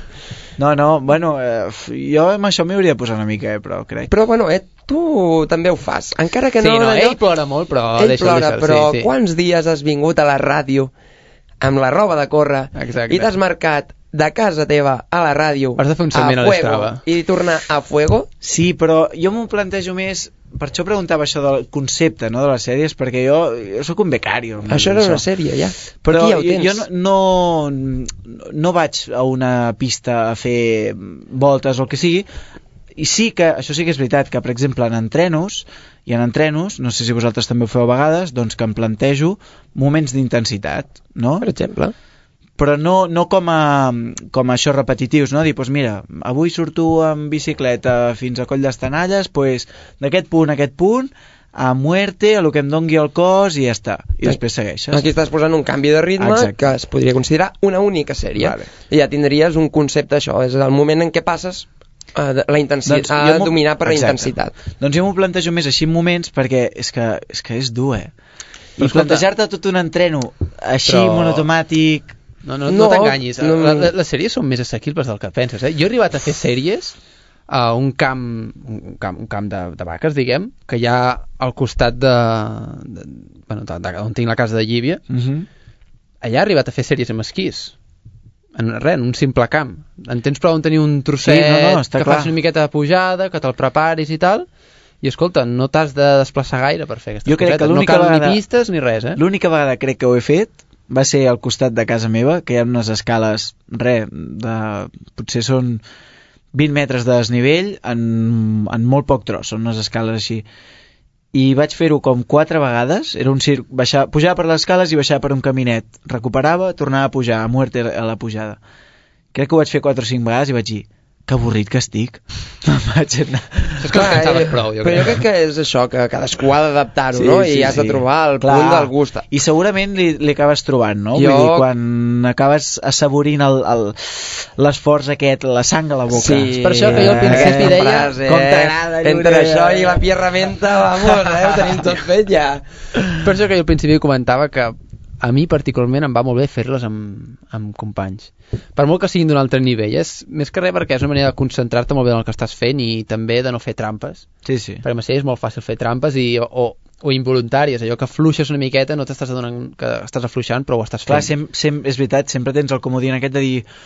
No, bueno, jo amb això m'hi hauria de posar una mica, però crec. Però bueno, tu també ho fas, encara que no... Sí, no, ell plora molt, però... Ell plora, però quants dies has vingut a la ràdio amb la roba de córrer i t'has marcat de casa teva a la ràdio has de fer un segment a l'Strava i tornar a Fuego? Sí, però jo m'ho plantejo més... Per això preguntava això del concepte, no?, de les sèries, perquè jo sóc un becari. Això era una sèrie, ja. Però ja jo no vaig a una pista a fer voltes o el que sigui, i sí que, això sí que és veritat, que per exemple en entrenos, no sé si vosaltres també ho feu a vegades, doncs que em plantejo moments d'intensitat, no? Per exemple... però no com a això repetitius, no? Dir, doncs mira, avui surto amb bicicleta fins a Coll d'Estanalles, doncs d'aquest punt a aquest punt, a muerte, a lo que em dongui el cos i ja està, i després segueixes. Aquí estàs posant un canvi de ritme. Exacte. Que es podria considerar una única sèrie. Vale. I ja tindries un concepte, això, és el moment en què passes la intensitat, a dominar per la intensitat. Doncs jo m'ho plantejo més així en moments perquè és que és dur, I plantejar-te tot un entreno així, monotomàtic... No t'enganyis, les sèries són més assequibles del que penses, Jo he arribat a fer sèries a un camp de vaques, diguem, que hi ha al costat on tinc la casa de Llívia. Allà he arribat a fer sèries amb esquís en un simple camp. En tens prou en tenir un trosset que fas una miqueta de pujada, que te'l preparis i tal, i escolta, no t'has de desplaçar gaire per fer aquestes cosetes, no cal ni pistes ni res. L'única vegada crec que ho he fet va ser al costat de casa meva, que hi ha unes escales, potser són 20 metres de desnivell en molt poc tros, són unes escales així. I vaig fer-ho com 4 vegades, era un circ, pujar per les escales i baixar per un caminet, recuperava, tornava a pujar, a muerte a la pujada. Crec que ho vaig fer 4 o 5 vegades i vaig dir, que avorrit que estic. És que pensaves prou, jo crec. Però jo crec que és això, que cadascú ha d'adaptar-ho, no? I has de trobar el punt del gust. I segurament li acabes trobant, no? Vull dir, quan acabes assaborint l'esforç aquest, la sang a la boca. Sí, per això que jo al principi deia... Com t'agrada, entre això i la pierramenta, vamos, ho tenim tot fet ja. Per això que jo al principi comentava que a mi particularment em va molt bé fer-les amb companys. Per molt que siguin d'un altre nivell, és més que res perquè és una manera de concentrar-te molt bé en el que estàs fent i també de no fer trampes. Sí. Perquè a és molt fàcil fer trampes o involuntàries, allò que fluixes una miqueta, no t'estàs adonant que estàs afluixant, però ho estàs fent. Clar, és veritat, sempre tens el comodí aquest de dir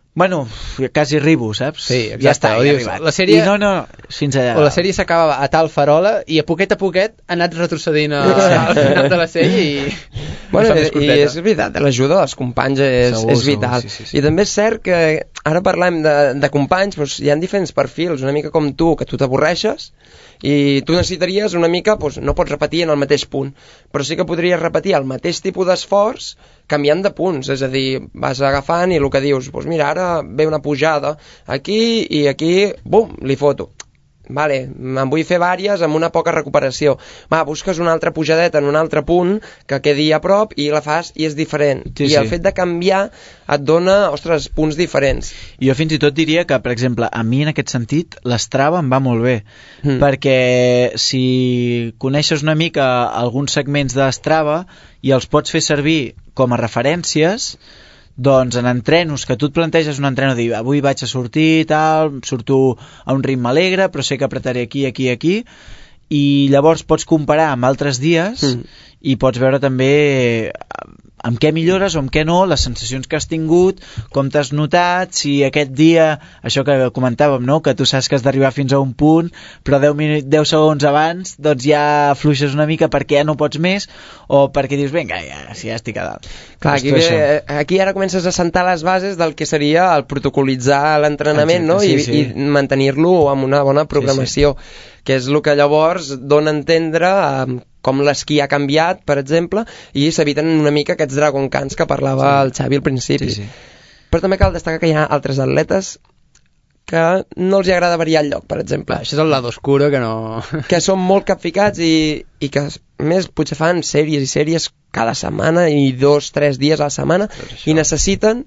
Bueno, quasi arribo, saps? Sí, exacte. Ja està, ja he Dius, arribat. la sèrie... I no, fins allà. O la sèrie s'acaba a tal farola i a poquet ha anat retrocedint al final de la sèrie i... Bueno, i és veritat, l'ajuda dels companys és vital. Sí. I també és cert que ara parlem de companys, doncs hi ha diferents perfils, una mica com tu, que tu t'avorreixes i tu necessitaries una mica, doncs, no pots repetir en el mateix punt, però sí que podries repetir el mateix tipus d'esforç canviant de punts, és a dir, vas agafant i el que dius, doncs mira, ara ve una pujada aquí i aquí, bum, li foto. Vale, em vull fer vàries amb una poca recuperació. Va, busques una altra pujadeta en un altre punt que quedi a prop i la fas i és diferent. I el fet de canviar et dona, ostres, punts diferents. Jo fins i tot diria que, per exemple, a mi en aquest sentit l'Strava em va molt bé, perquè si coneixes una mica alguns segments de l'Strava i els pots fer servir com a referències, doncs en entrenos que tu et planteges un entreno de dir, avui vaig a sortir tal, surto a un ritme alegre però sé que apretaré aquí i llavors pots comparar amb altres dies i pots veure també amb què millores o amb què no, les sensacions que has tingut, com t'has notat, si aquest dia, això que comentàvem, no? Que tu saps que has d'arribar fins a un punt, però 10 segons abans doncs ja fluixes una mica perquè ja no pots més, o perquè dius, vinga, ja estic a dalt. Clar, aquí ara comences a sentar les bases del que seria el protocolitzar l'entrenament, no? I mantenir-lo amb una bona programació, que és el que llavors dona a entendre com l'esquí ha canviat, per exemple, i s'eviten una mica aquests Dragon Cans que parlava el Xavi al principi. Però també cal destacar que hi ha altres atletes que no els agrada variar el lloc, per exemple. Això és el lado oscuro que no... que són molt capficats i que, a més, potser fan sèries i sèries cada setmana i 2-3 dies a la setmana i necessiten...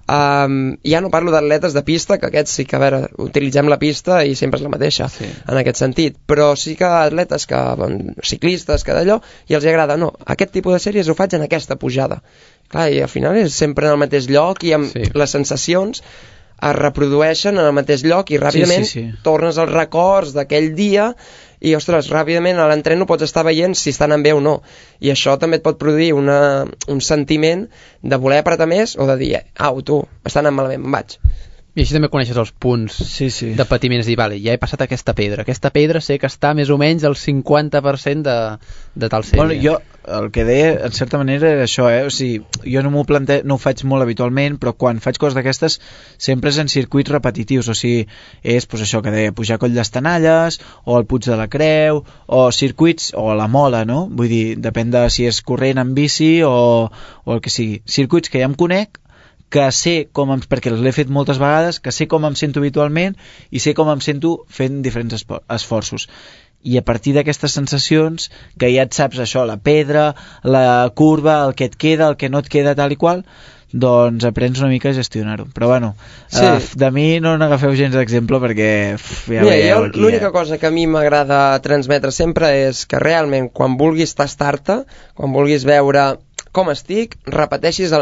ja no parlo d'atletes de pista, que aquests sí que, a veure, utilitzem la pista i sempre és la mateixa en aquest sentit, però sí que atletes que, ciclistes, que d'allò, i els agrada, no, aquest tipus de sèries ho faig en aquesta pujada. Clar, i al final és sempre en el mateix lloc i amb les sensacions es reprodueixen en el mateix lloc i ràpidament tornes als records d'aquell dia i, ostres, ràpidament a l'entreno pots estar veient si estan en bé o no. I això també et pot produir un sentiment de voler apretar més o de dir, au, tu, estan anant malament, me'n vaig. I així també coneixes els punts de patiment, és dir, vale, ja he passat aquesta pedra sé que està més o menys al 50% de tal sèrie. Bueno, jo el que deia, en certa manera, era això, o sigui, jo no ho faig molt habitualment, però quan faig coses d'aquestes sempre és en circuits repetitius, o sigui, és pues, això que deia, pujar Coll d'Estanalles, o el Puig de la Creu, o circuits, o la Mola, no? Vull dir, depèn de si és corrent en bici o el que sigui. Circuits que ja em conec, que sé perquè l'he fet moltes vegades, que sé com em sento habitualment i sé com em sento fent diferents esforços. I a partir d'aquestes sensacions, que ja et saps això, la pedra, la curva, el que et queda, el que no et queda, tal i qual, doncs aprens una mica a gestionar-ho. Però bueno, de mi no n'agafeu gens d'exemple perquè ja veieu aquí. L'única cosa que a mi m'agrada transmetre sempre és que realment quan vulguis tastar-te, quan vulguis veure com estic, repeteixis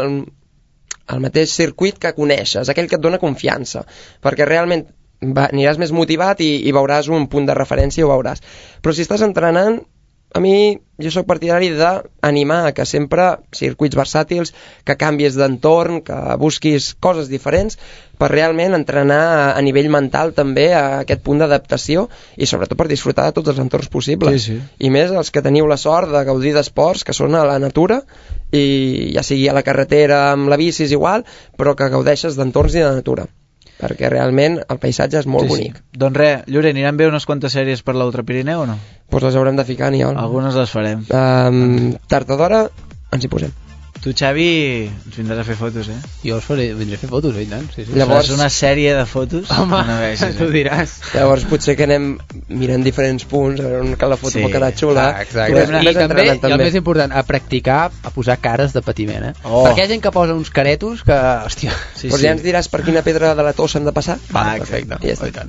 el mateix circuit que coneixes, aquell que et dona confiança, perquè realment aniràs més motivat i veuràs un punt de referència i ho veuràs. Però si estàs entrenant, a mi jo sóc partidari d'animar que sempre circuits versàtils, que canvies d'entorn, que busquis coses diferents per realment entrenar a nivell mental també a aquest punt d'adaptació i sobretot per disfrutar de tots els entorns possibles. I més els que teniu la sort de gaudir d'esports que són a la natura i ja sigui a la carretera amb la bici és igual, però que gaudeixes d'entorns i de natura, perquè realment el paisatge és molt bonic. Doncs res, Llore, aniran bé unes quantes sèries per l'Ultra Pirineu o no? Doncs les haurem de ficar, Aniol. Algunes les farem. Tard o d'hora ens hi posem. Tu, Xavi, ens vindràs a fer fotos, Jo els vindré a fer fotos, i tant. Llavors, una sèrie de fotos? Home, tu diràs. Llavors potser que anem mirant diferents punts, a veure que la foto pot quedar xula. Exacte. I també, i el més important, a practicar, a posar cares de patiment, Perquè hi ha gent que posa uns caretos que, hòstia... Però ja ens diràs per quina pedra de la tossa hem de passar? Perfecte. Ja està.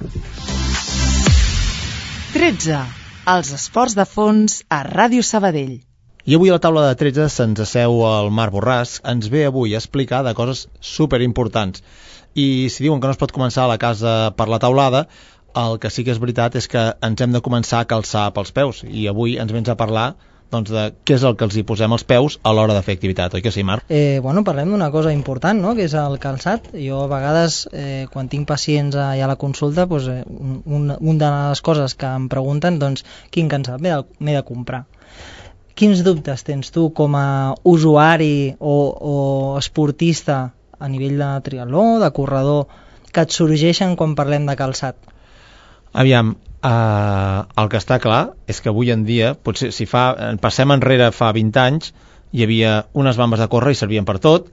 13. Els esports de fons a Ràdio Sabadell. I avui a la taula de 13 se'ns asseu el Marc Borràs, ens ve avui a explicar de coses superimportants. I si diuen que no es pot començar a la casa per la taulada, el que sí que és veritat és que ens hem de començar a calçar pels peus. I avui ens vens a parlar doncs, de què és el que els hi posem als peus a l'hora de fer activitat, oi que sí, Marc? Bueno, parlem d'una cosa important, no?, que és el calçat. Jo a vegades, quan tinc pacients allà a la consulta, doncs, una de les coses que em pregunten, doncs, quin calçat m'he de comprar? Quins dubtes tens tu com a usuari o esportista a nivell de triatló, de corredor, que et sorgeixen quan parlem de calçat? Aviam, el que està clar és que avui en dia, potser si passem enrere fa 20 anys, hi havia unes bambes de córrer i servien per tot,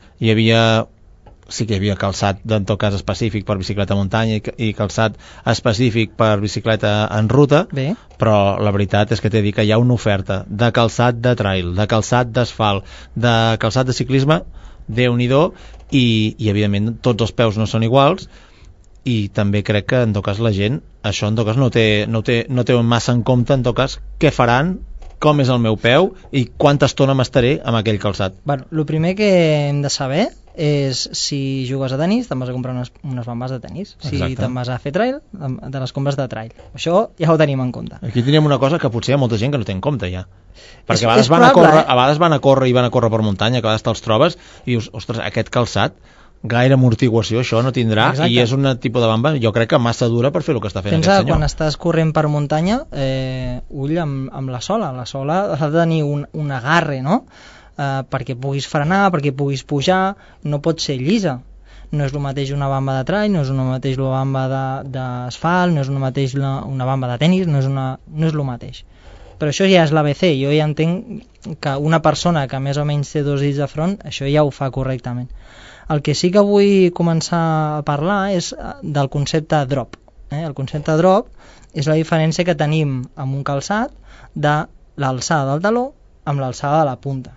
sí que hi havia calçat en tot cas específic per bicicleta a muntanya i calçat específic per bicicleta en ruta. Bé. Però la veritat és que t'he dit que hi ha una oferta de calçat de trail, de calçat d'asfalt, de calçat de ciclisme, Déu-n'hi-do, i evidentment tots els peus no són iguals, i també crec que en tot cas la gent això en tot cas no té massa en compte en tot cas què faran, com és el meu peu i quanta estona m'estaré amb aquell calçat. Bueno, el primer que hem de saber és si jugues a tenis te'n vas a comprar unes bambes de tenis. Si te'n vas a fer trail, de les compres de trail. Això ja ho tenim en compte. Aquí tenim una cosa que potser hi ha molta gent que no té en compte ja, perquè a vegades van a córrer per muntanya, que a vegades te'ls trobes i dius, ostres, aquest calçat gaire amortiguació això no tindrà. Exacte. I és un tipus de bamba, jo crec que massa dura per fer el que està fent aquest senyor. Quan estàs corrent per muntanya, ull amb la sola ha de tenir un agarre, no? Perquè puguis frenar, perquè puguis pujar, no pot ser llisa. No és el mateix una bamba de trail, no és el mateix una bamba d'asfalt, no és el mateix una bamba de tenis, no és el mateix. Però això ja és l'ABC, jo ja entenc que una persona que més o menys té 2 dits de front, això ja ho fa correctament. El que sí que vull començar a parlar és del concepte drop. El concepte drop és la diferència que tenim amb un calçat de l'alçada del taló amb l'alçada de la punta.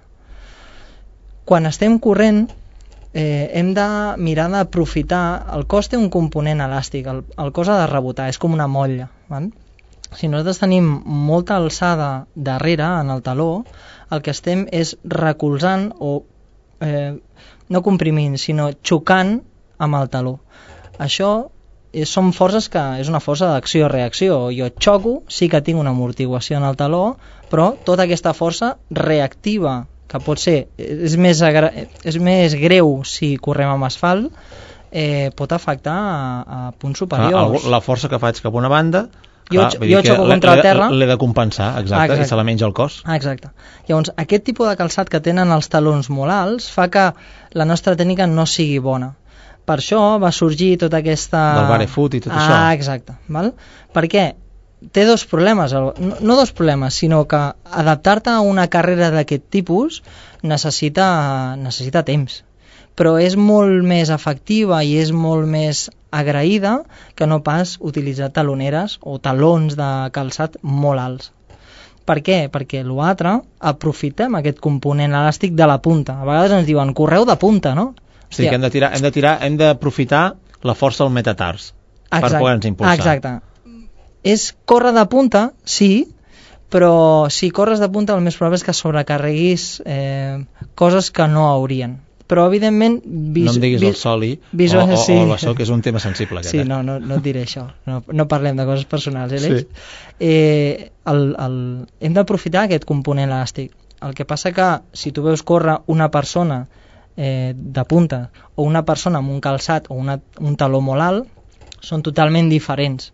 Quan estem corrent hem de mirar d'aprofitar, el cos té un component elàstic, el cos ha de rebotar, és com una motlla. Si nosaltres tenim molta alçada darrere en el taló, el que estem és recolzant o no comprimint, sinó xocant amb el taló. Això són forces que és una força d'acció-reacció. Jo xoco, sí que tinc una amortiguació en el taló, però tota aquesta força reactiva, que pot ser, és més greu si correm amb asfalt, pot afectar a punts superiors. La força que faig cap a una banda, jo xoco contra la terra, l'he de compensar, exacte, i se la menja el cos. Exacte. Llavors, aquest tipus de calçat que tenen els talons molt alts fa que la nostra tècnica no sigui bona. Per això va sorgir tota aquesta... Del barefoot i tot això. Exacte. Val? Perquè té 2 problemes, no 2 problemes, sinó que adaptar-te a una carrera d'aquest tipus necessita temps. Però és molt més efectiva i és molt més agraïda que no pas utilitzar taloneres o talons de calçat molt alts. Per què? Perquè l'altre aprofitem aquest component elàstic de la punta. A vegades ens diuen, correu de punta, no? Sí, que hem d'aprofitar la força del metatars per poder-nos impulsar. Exacte. És córrer de punta, sí, però si corres de punta el més probable és que sobrecarreguis coses que no haurien. Però evidentment... No em diguis el soli o això, que és un tema sensible. Sí, no et diré això. No parlem de coses personals, Aleix. Sí. Hem d'aprofitar aquest component elàstic. El que passa que si tu veus córrer una persona de punta o una persona amb un calçat o un taló molt alt, són totalment diferents.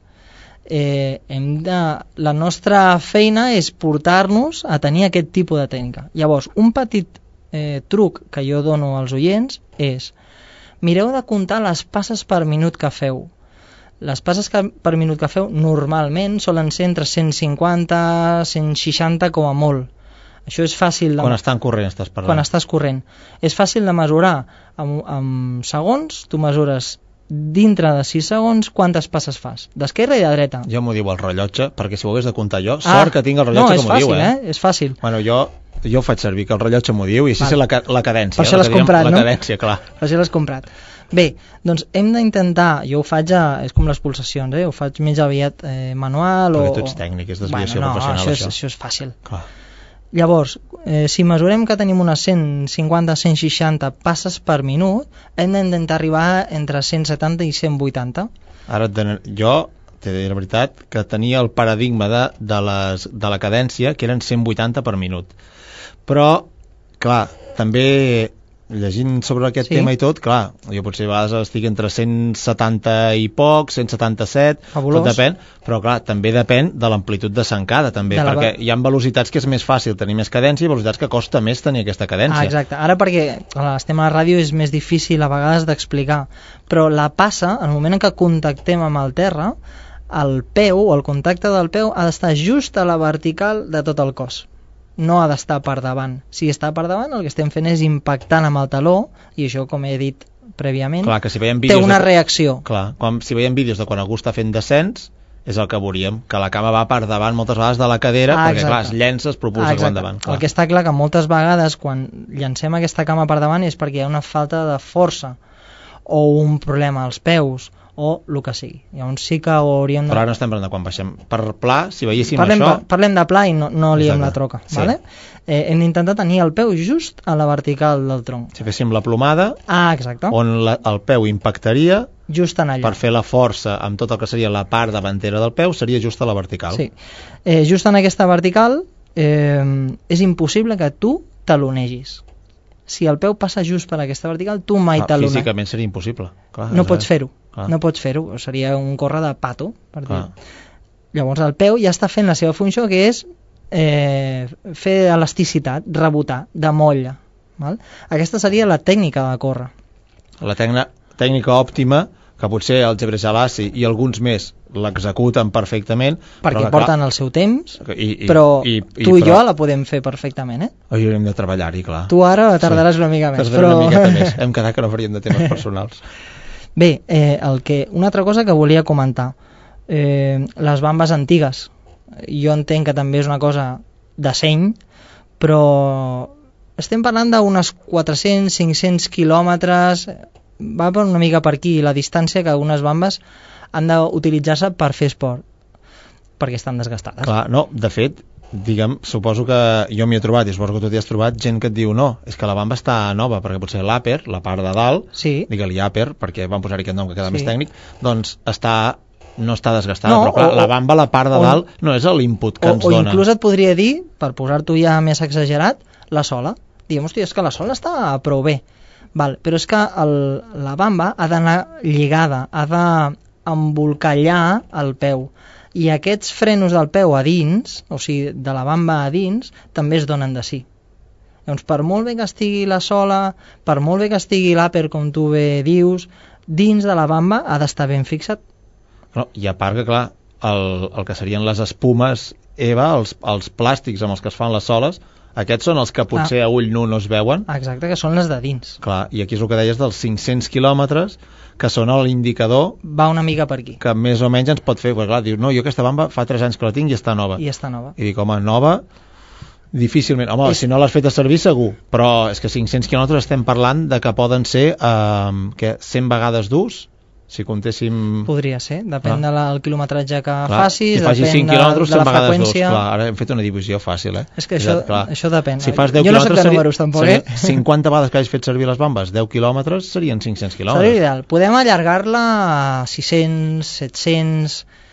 La nostra feina és portar-nos a tenir aquest tipus de tècnica. Llavors, un petit truc que jo dono als oients és: mireu de comptar les passes per minut que feu. Les passes per minut que feu normalment solen ser entre 150 160 com a molt. Això és fàcil de... Quan estan corrent estàs parlant. Quan estàs corrent. És fàcil de mesurar amb segons. Tu mesures dintre de 6 segons quantes passes fas, d'esquerra i de dreta. Jo m'ho diu el rellotge, perquè si ho hagués de comptar jo, sort que tinc el rellotge que m'ho diu. És fàcil. Bueno, jo faig servir que el rellotge m'ho diu i així sé la cadència. Per això l'has comprat, no? La cadència, clar. Per això l'has comprat. Bé, doncs hem d'intentar, jo ho faig, és com les pulsacions, ho faig més aviat manual o... Perquè tu ets tècnic, és desviació professional, això és fàcil. Clar. Llavors, si mesurem que tenim unes 150-160 passes per minut, hem d'intentar arribar entre 170 i 180. Ara, jo t'he de dir la veritat, que tenia el paradigma de la cadència, que eren 180 per minut. Però, clar, també llegint sobre aquest tema i tot, clar, jo potser a vegades estic entre 170 i poc, 177, Fabulós. Tot depèn, però clar, també depèn de l'amplitud de sancada, també, perquè hi ha velocitats que és més fàcil tenir més cadència i velocitats que costa més tenir aquesta cadència. Exacte, ara perquè l'estem a la ràdio és més difícil a vegades d'explicar, però la passa, en el moment en què contactem amb el terra, el peu o el contacte del peu ha d'estar just a la vertical de tot el cos, no ha d'estar per davant. Si està per davant, el que estem fent és impactant amb el taló, i això, com he dit prèviament, clar, que si té una reacció. Clar, si veiem vídeos de quan algú està fent descens, és el que veuríem, que la cama va per davant moltes vegades de la cadera, perquè clar, es llença, es propulsa endavant. Clar. El que està clar que moltes vegades quan llancem aquesta cama per davant és perquè hi ha una falta de força o un problema als peus o el que sigui. Llavors sí que ho hauríem de... Però ara no estem parlant de quan baixem. Per pla, si veiéssim Parlem de pla i no liem la troca. Sí. Vale? Hem d'intentar tenir el peu just a la vertical del tronc. Si féssim la plomada, exacte. On el peu impactaria, just en allà. Per fer la força amb tot el que seria la part davantera del peu, seria just a la vertical. Sí. Just en aquesta vertical és impossible que tu talonegis. Si el peu passa just per aquesta vertical, tu mai talones. Físicament seria impossible. Clar, no pots fer-ho. No pots fer-ho. Seria un córrer de pato. Per dir. Llavors el peu ja està fent la seva funció, que és fer elasticitat, rebotar, de molla. Val? Aquesta seria la tècnica de córrer. La tècnica òptima, que potser el Gebre Selassie i alguns més l'executen perfectament, perquè porten el seu temps, però tu i jo la podem fer perfectament, Haurem de treballar-hi, clar. Tu ara tardaràs una mica més, però... una miqueta més. Hem quedat que no faríem de temes personals. Bé, una altra cosa que volia comentar, les bambes antigues. Jo entenc que també és una cosa de seny, però estem parlant d'unes 400-500 quilòmetres, va per una mica per aquí la distància que unes bambes han d'utilitzar-se per fer esport, perquè estan desgastades. Clar, no, de fet, suposo que jo m'hi he trobat, i suposo que tu t'hi has trobat gent que et diu no, és que la bamba està nova, perquè potser l'àper, la part de dalt, digue-li àper, perquè van posar-hi aquest nom que queda més tècnic, doncs no està desgastada, però clar, la bamba, la part de dalt, no és l'input que ens dona. O inclús et podria dir, per posar-t'ho ja més exagerat, la sola. Diguem, hòstia, és que la sola està prou bé. Val, però és que la bamba ha d'anar lligada, ha d'embolcallar el peu. I aquests frenos del peu a dins, o sigui, de la bamba a dins, també es donen de sí. Llavors, per molt bé que estigui la sola, per molt bé que estigui l'àper, com tu bé dius, dins de la bamba ha d'estar ben fixat. No, i a part que, clar, el que serien les espumes EVA, els plàstics amb els que es fan les soles, aquests són els que potser a ull nu no es veuen. Exacte, que són les de dins. Clar, i aquí és el que deies dels 500 quilòmetres, que són l'indicador... Va una mica per aquí. Que més o menys ens pot fer, perquè clar, dius, no, jo aquesta bamba fa 3 anys que la tinc i està nova. I està nova. I dic, home, nova, difícilment. Home, si no l'has fet a servir, segur. Però és que 500 quilòmetres estem parlant de que poden ser 100 vegades durs, si comptéssim... Podria ser, depèn del quilometratge que facis, si facis 5 quilòmetres, de la freqüència... Clar, ara hem fet una divisió fàcil, És que això depèn. Si fas 10 jo no soc de números, tampoc, 50 vegades que hagis fet servir les bambes, 10 quilòmetres serien 500 quilòmetres. Seria ideal. Podem allargar-la a 600, 700...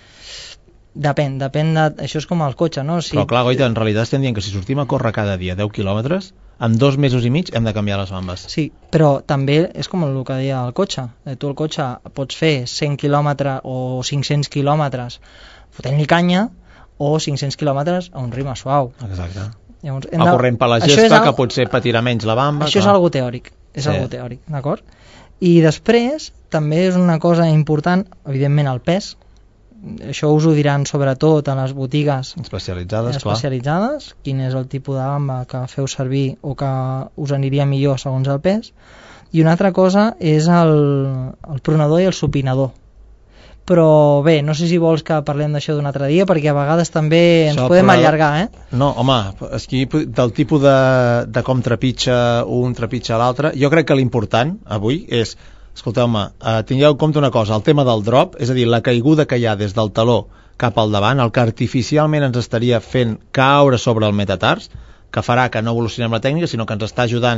Depèn de... Això és com el cotxe, no? Però clar, Goita, en realitat estem dient que si sortim a córrer cada dia 10 quilòmetres, en 2 mesos i mig hem de canviar les bambes. Sí, però també és com el que deia el cotxe. Tu el cotxe pots fer 100 quilòmetres o 500 quilòmetres fotent-li canya, o 500 quilòmetres a un ritme suau. Exacte. Llavors, corrent per la gespa, que potser patirà menys la bamba. Això és algo teòric, algo teòric, d'acord? I després, també és una cosa important, evidentment, el pes. Això us ho diran sobretot a les botigues especialitzades, quin és el tipus de bamba que feu servir o que us aniria millor segons el pes. I una altra cosa és el pronador i el supinador. Però bé, no sé si vols que parlem d'això d'un altre dia, perquè a vegades també ens podem allargar, No, home, aquí, del tipus de com trepitja un, trepitja l'altre, jo crec que l'important avui és, escolteu-me, tingueu en compte una cosa, el tema del drop, és a dir, la caiguda que hi ha des del taló cap al davant, el que artificialment ens estaria fent caure sobre el metatars, que farà que no evolucionem la tècnica, sinó que ens està ajudant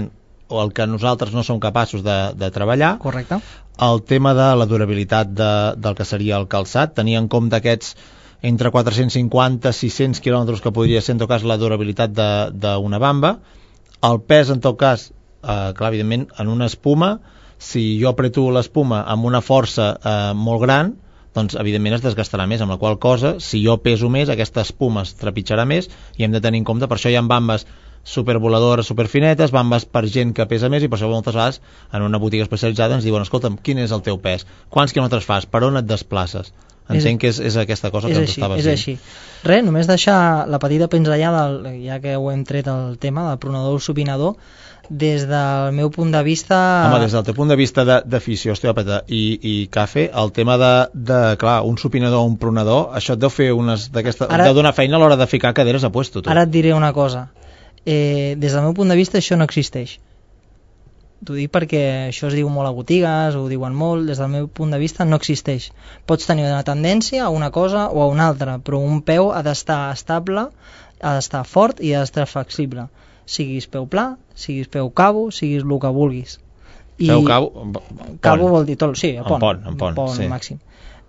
o el que nosaltres no som capaços de treballar. Correcte. El tema de la durabilitat del que seria el calçat, tenir en compte aquests entre 450 i 600 quilòmetres que podria ser en tot cas la durabilitat d'una bamba. El pes en tot cas, clar, evidentment en una espuma, si jo apreto l'espuma amb una força molt gran, doncs evidentment es desgastarà més, amb la qual cosa, si jo peso més, aquesta espuma es trepitjarà més i hem de tenir en compte, per això hi ha bambes supervoladores, superfinetes, bambes per gent que pesa més, i per això moltes vegades en una botiga especialitzada ens diuen, escolta'm, quin és el teu pes? Quants quilòmetres fas? Per on et desplaces? Entenc que és aquesta cosa que ens estaves dient. És així. Res, només deixar la petita pinzellada, ja que ho hem tret el tema del pronador o supinador, des del meu punt de vista... Home, des del teu punt de vista d'afició, osteòpata i cafè, el tema clar, un supinador o un pronador, això et deu fer deu donar feina a l'hora de ficar caderes a puesto, tu. Ara et diré una cosa. Des del meu punt de vista això no existeix. T'ho dic perquè això es diu molt a botigues, ho diuen molt, des del meu punt de vista no existeix. Pots tenir una tendència a una cosa o a una altra, però un peu ha d'estar estable, ha d'estar fort i ha d'estar flexible. Siguis peu pla, siguis peu cabo, siguis el que vulguis. Peu cabo? Cabo vol dir tot, sí, a pont. En pont, sí. Màxim.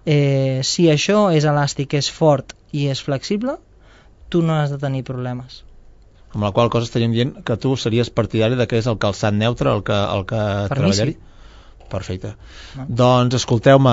Si això és elàstic, és fort i és flexible, tu no has de tenir problemes. Amb la qual cosa estaríem dient que tu series partidari de què és el calçat neutre, el que treballar-hi? Perfecte. Doncs escolteu-me,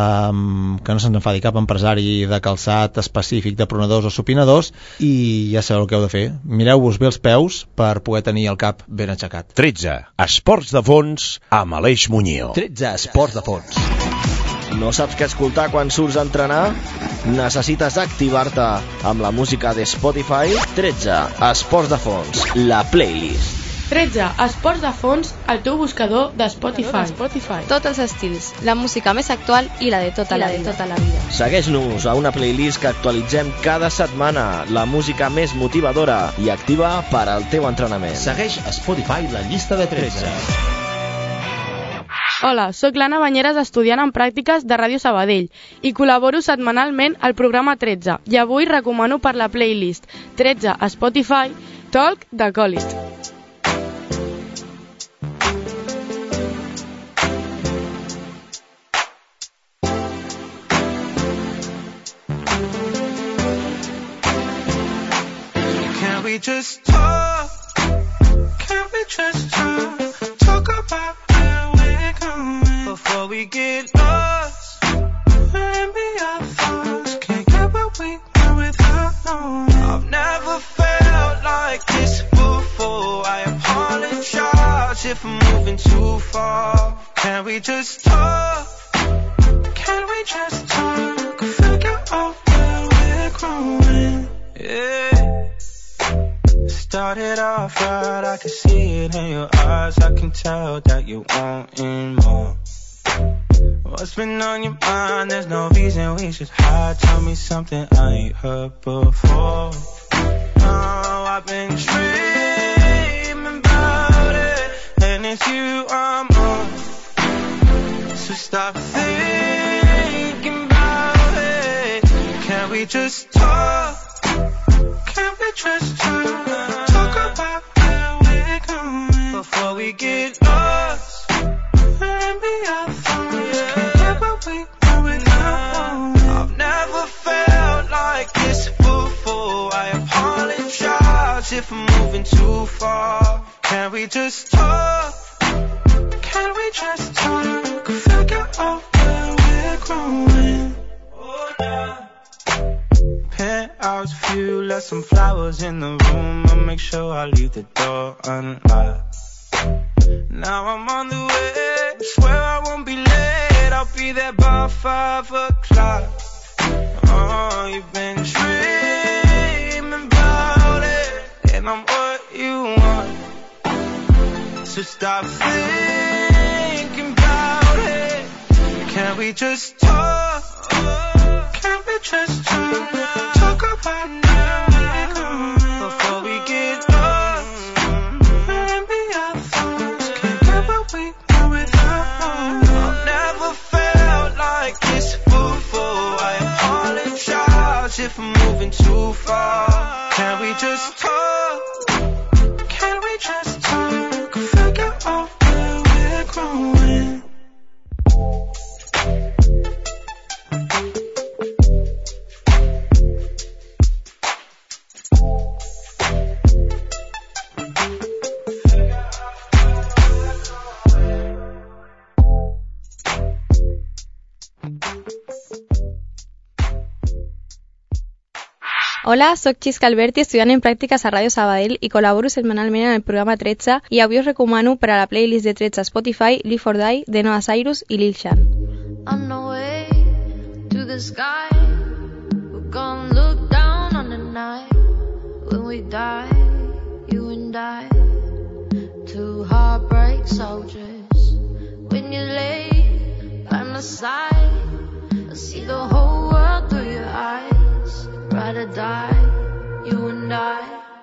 que no se'ns enfadi cap empresari de calçat específic de pronadors o supinadors, i ja sabeu el que heu de fer. Mireu-vos bé els peus per poder tenir el cap ben aixecat. 13. Esports de fons amb Aleix Muñoz. 13. Esports de fons. No saps què escoltar quan surts a entrenar? Necessites activar-te amb la música de Spotify? 13. Esports de fons, la playlist. 13. Esports de fons, el teu buscador de Spotify. Tots els estils, la música més actual i la de tota la vida. Segueix-nos a una playlist que actualitzem cada setmana, la música més motivadora i activa per al teu entrenament. Segueix a Spotify la llista de 13. Hola, sóc l'Anna Banyeres, estudiant en pràctiques de Ràdio Sabadell i col·laboro setmanalment al programa 13 i avui recomano per la playlist 13 a Spotify Talk de College. Can we just talk? Can we just talk about before we get lost? And be our thoughts. Can't get what we want without knowing. I've never felt like this before. I apologize if I'm moving too far. Can we just talk? Can we just talk? Figure out where we're growing. Yeah. Started off right, I can see it in your eyes. I can tell that you're wanting more. What's been on your mind? There's no reason we should hide. Tell me something I ain't heard before. Oh, I've been dreaming about it, and it's you I'm on. So stop thinking about it. Can we just talk? Can we just talk about where we're going before we get lost and be our thoughts? Can't get what we want without knowing. I've never felt like this before. I apologize if I'm moving too far. Can we just talk? Can we just talk? Figure out where we're growing. Oh, nah. Penthouse view, left some flowers in the room. I'll make sure I leave the door unlocked. Now I'm on the way, swear I won't be late. I'll be there by 5 o'clock. Oh, you've been dreaming about it, and I'm what you want. So stop thinking about it. Can we just talk? Can we just talk about now before we get lost and be our thoughts? Can't get what we want without knowing. I've never felt like this before. I apologize if I'm moving too far. Can we just talk? Can we just talk? Figure Hola, soc Xisca Alberti, estudiant en pràctiques a Ràdio Sabadell i col·laboro setmanalment en el programa 13 i avui us recomano per a la playlist de 13 a Spotify Live or Die de Noah Cyrus i Lil Shan. On the way to the sky, we're gonna look down on the night when we die, you and I, two heartbreak soldiers. When you lay by my side, I see the whole world through your eyes. Ride or die, you and I.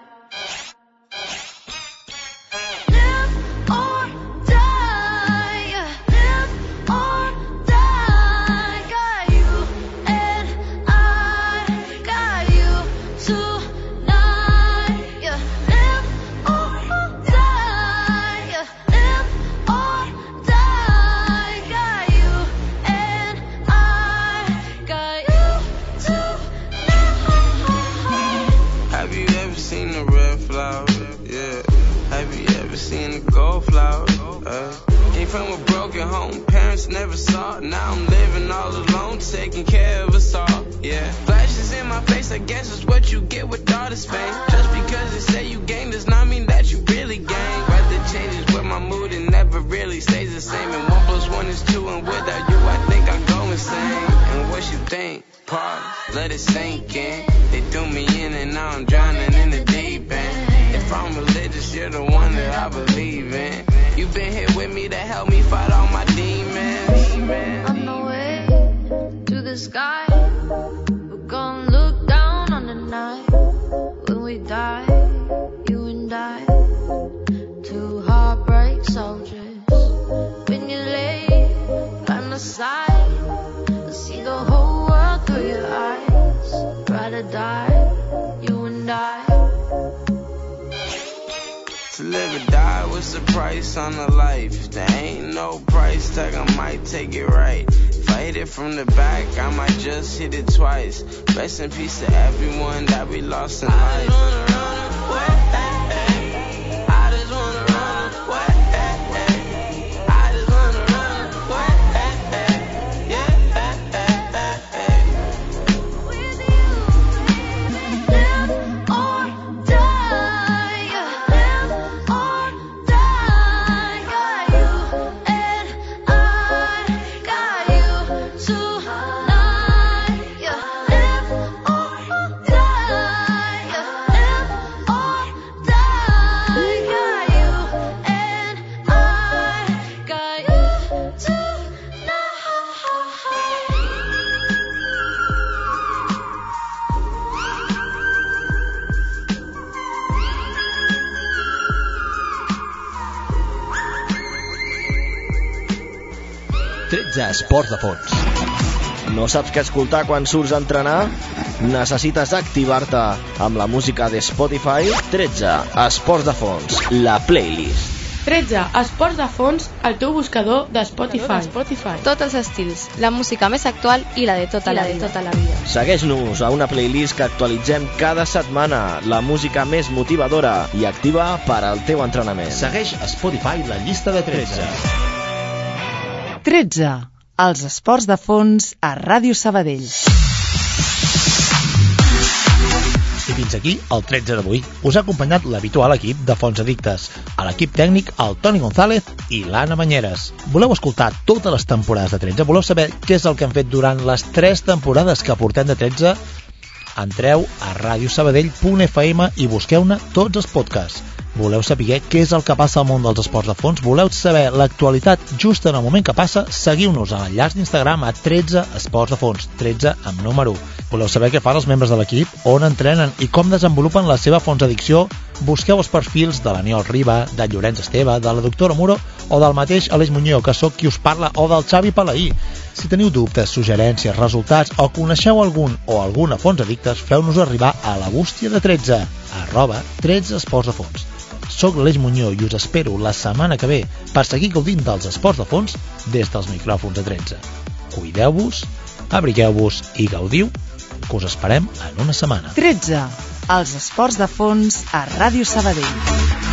Live or die, live or die. Got you and I, got you tonight. Yeah, live or die, live or die. Got you and I, got you tonight. Have you ever seen a red flower? Yeah. Have you ever seen a gold flower? Came from a broken home, parents never saw. Now I'm living all alone, taking care of us all. Yeah. Flashes in my face, I guess is what you get with all this fame. Just because they say you gain does not mean that you really gain. Weather changes with my mood and never really stays the same. And 1 + 1 is 2, and without you I think I go insane. And what you think? Pause, let it sink in. They threw me in and now I'm drowning in the deep end. If I'm religious, you're the one that I believe in. You've been here with me to help me fight all my demons. On the way to the sky, we're gonna look down on the night when we die, you and I, two heartbreak soldiers. When you lay by my side, I see the whole world through your eyes. Ride or die, you and I. To live or die, what's the price on a life? There ain't no price tag, I might take it right. If I hit it from the back, I might just hit it twice. Rest in peace to everyone that we lost in life. I just wanna run away. I just wanna run away. I just wanna run away. Yeah. With you, live or die, live or die. Got you and I, got you tonight. Yeah, live or die, live or die. Got you and I, got you tonight. 13 esports de fons. No saps què escoltar quan surts a entrenar? Necessites activar-te amb la música de Spotify? 13 esports de fons, la playlist. 13 esports de fons, el teu buscador de Spotify. Tots els estils, la música més actual i la de tota la vida. Segueix-nos a una playlist que actualitzem cada setmana, la música més motivadora i activa per al teu entrenament. Segueix a Spotify la llista de 13. 13. Els esports de fons a Ràdio Sabadell. I fins aquí el 13 d'avui. Us ha acompanyat l'habitual equip de Fons Addictes, a l'equip tècnic el Toni González i l'Anna Banyeres. Voleu escoltar totes les temporades de 13? Voleu saber què és el que hem fet durant les 3 temporades que portem de 13? Entreu a radiosabadell.fm i busqueu-ne tots els podcasts. Voleu saber què és el que passa al món dels esports de fons? Voleu saber l'actualitat just en el moment que passa? Seguiu-nos a l'enllaç d'Instagram a 13 esports de fons, 13 amb número. Voleu saber què fan els membres de l'equip? On entrenen i com desenvolupen la seva fons addicció? Busqueu els perfils de l'Aniol Riba, de Llorenç Esteve, de la doctora Muro o del mateix Aleix Muñoz, que sóc qui us parla, o del Xavi Palaí. Si teniu dubtes, suggerències, resultats o coneixeu algun o alguna fons addictes, feu-nos arribar a la bústia de 13, @13 esports de fons. Soc l'Aleix Muñoz i us espero la setmana que ve per seguir gaudint dels esports de fons des dels micròfons de 13. Cuideu-vos, abrigueu-vos i gaudiu, que us esperem en una setmana. 13. Els esports de fons a Ràdio Sabadell.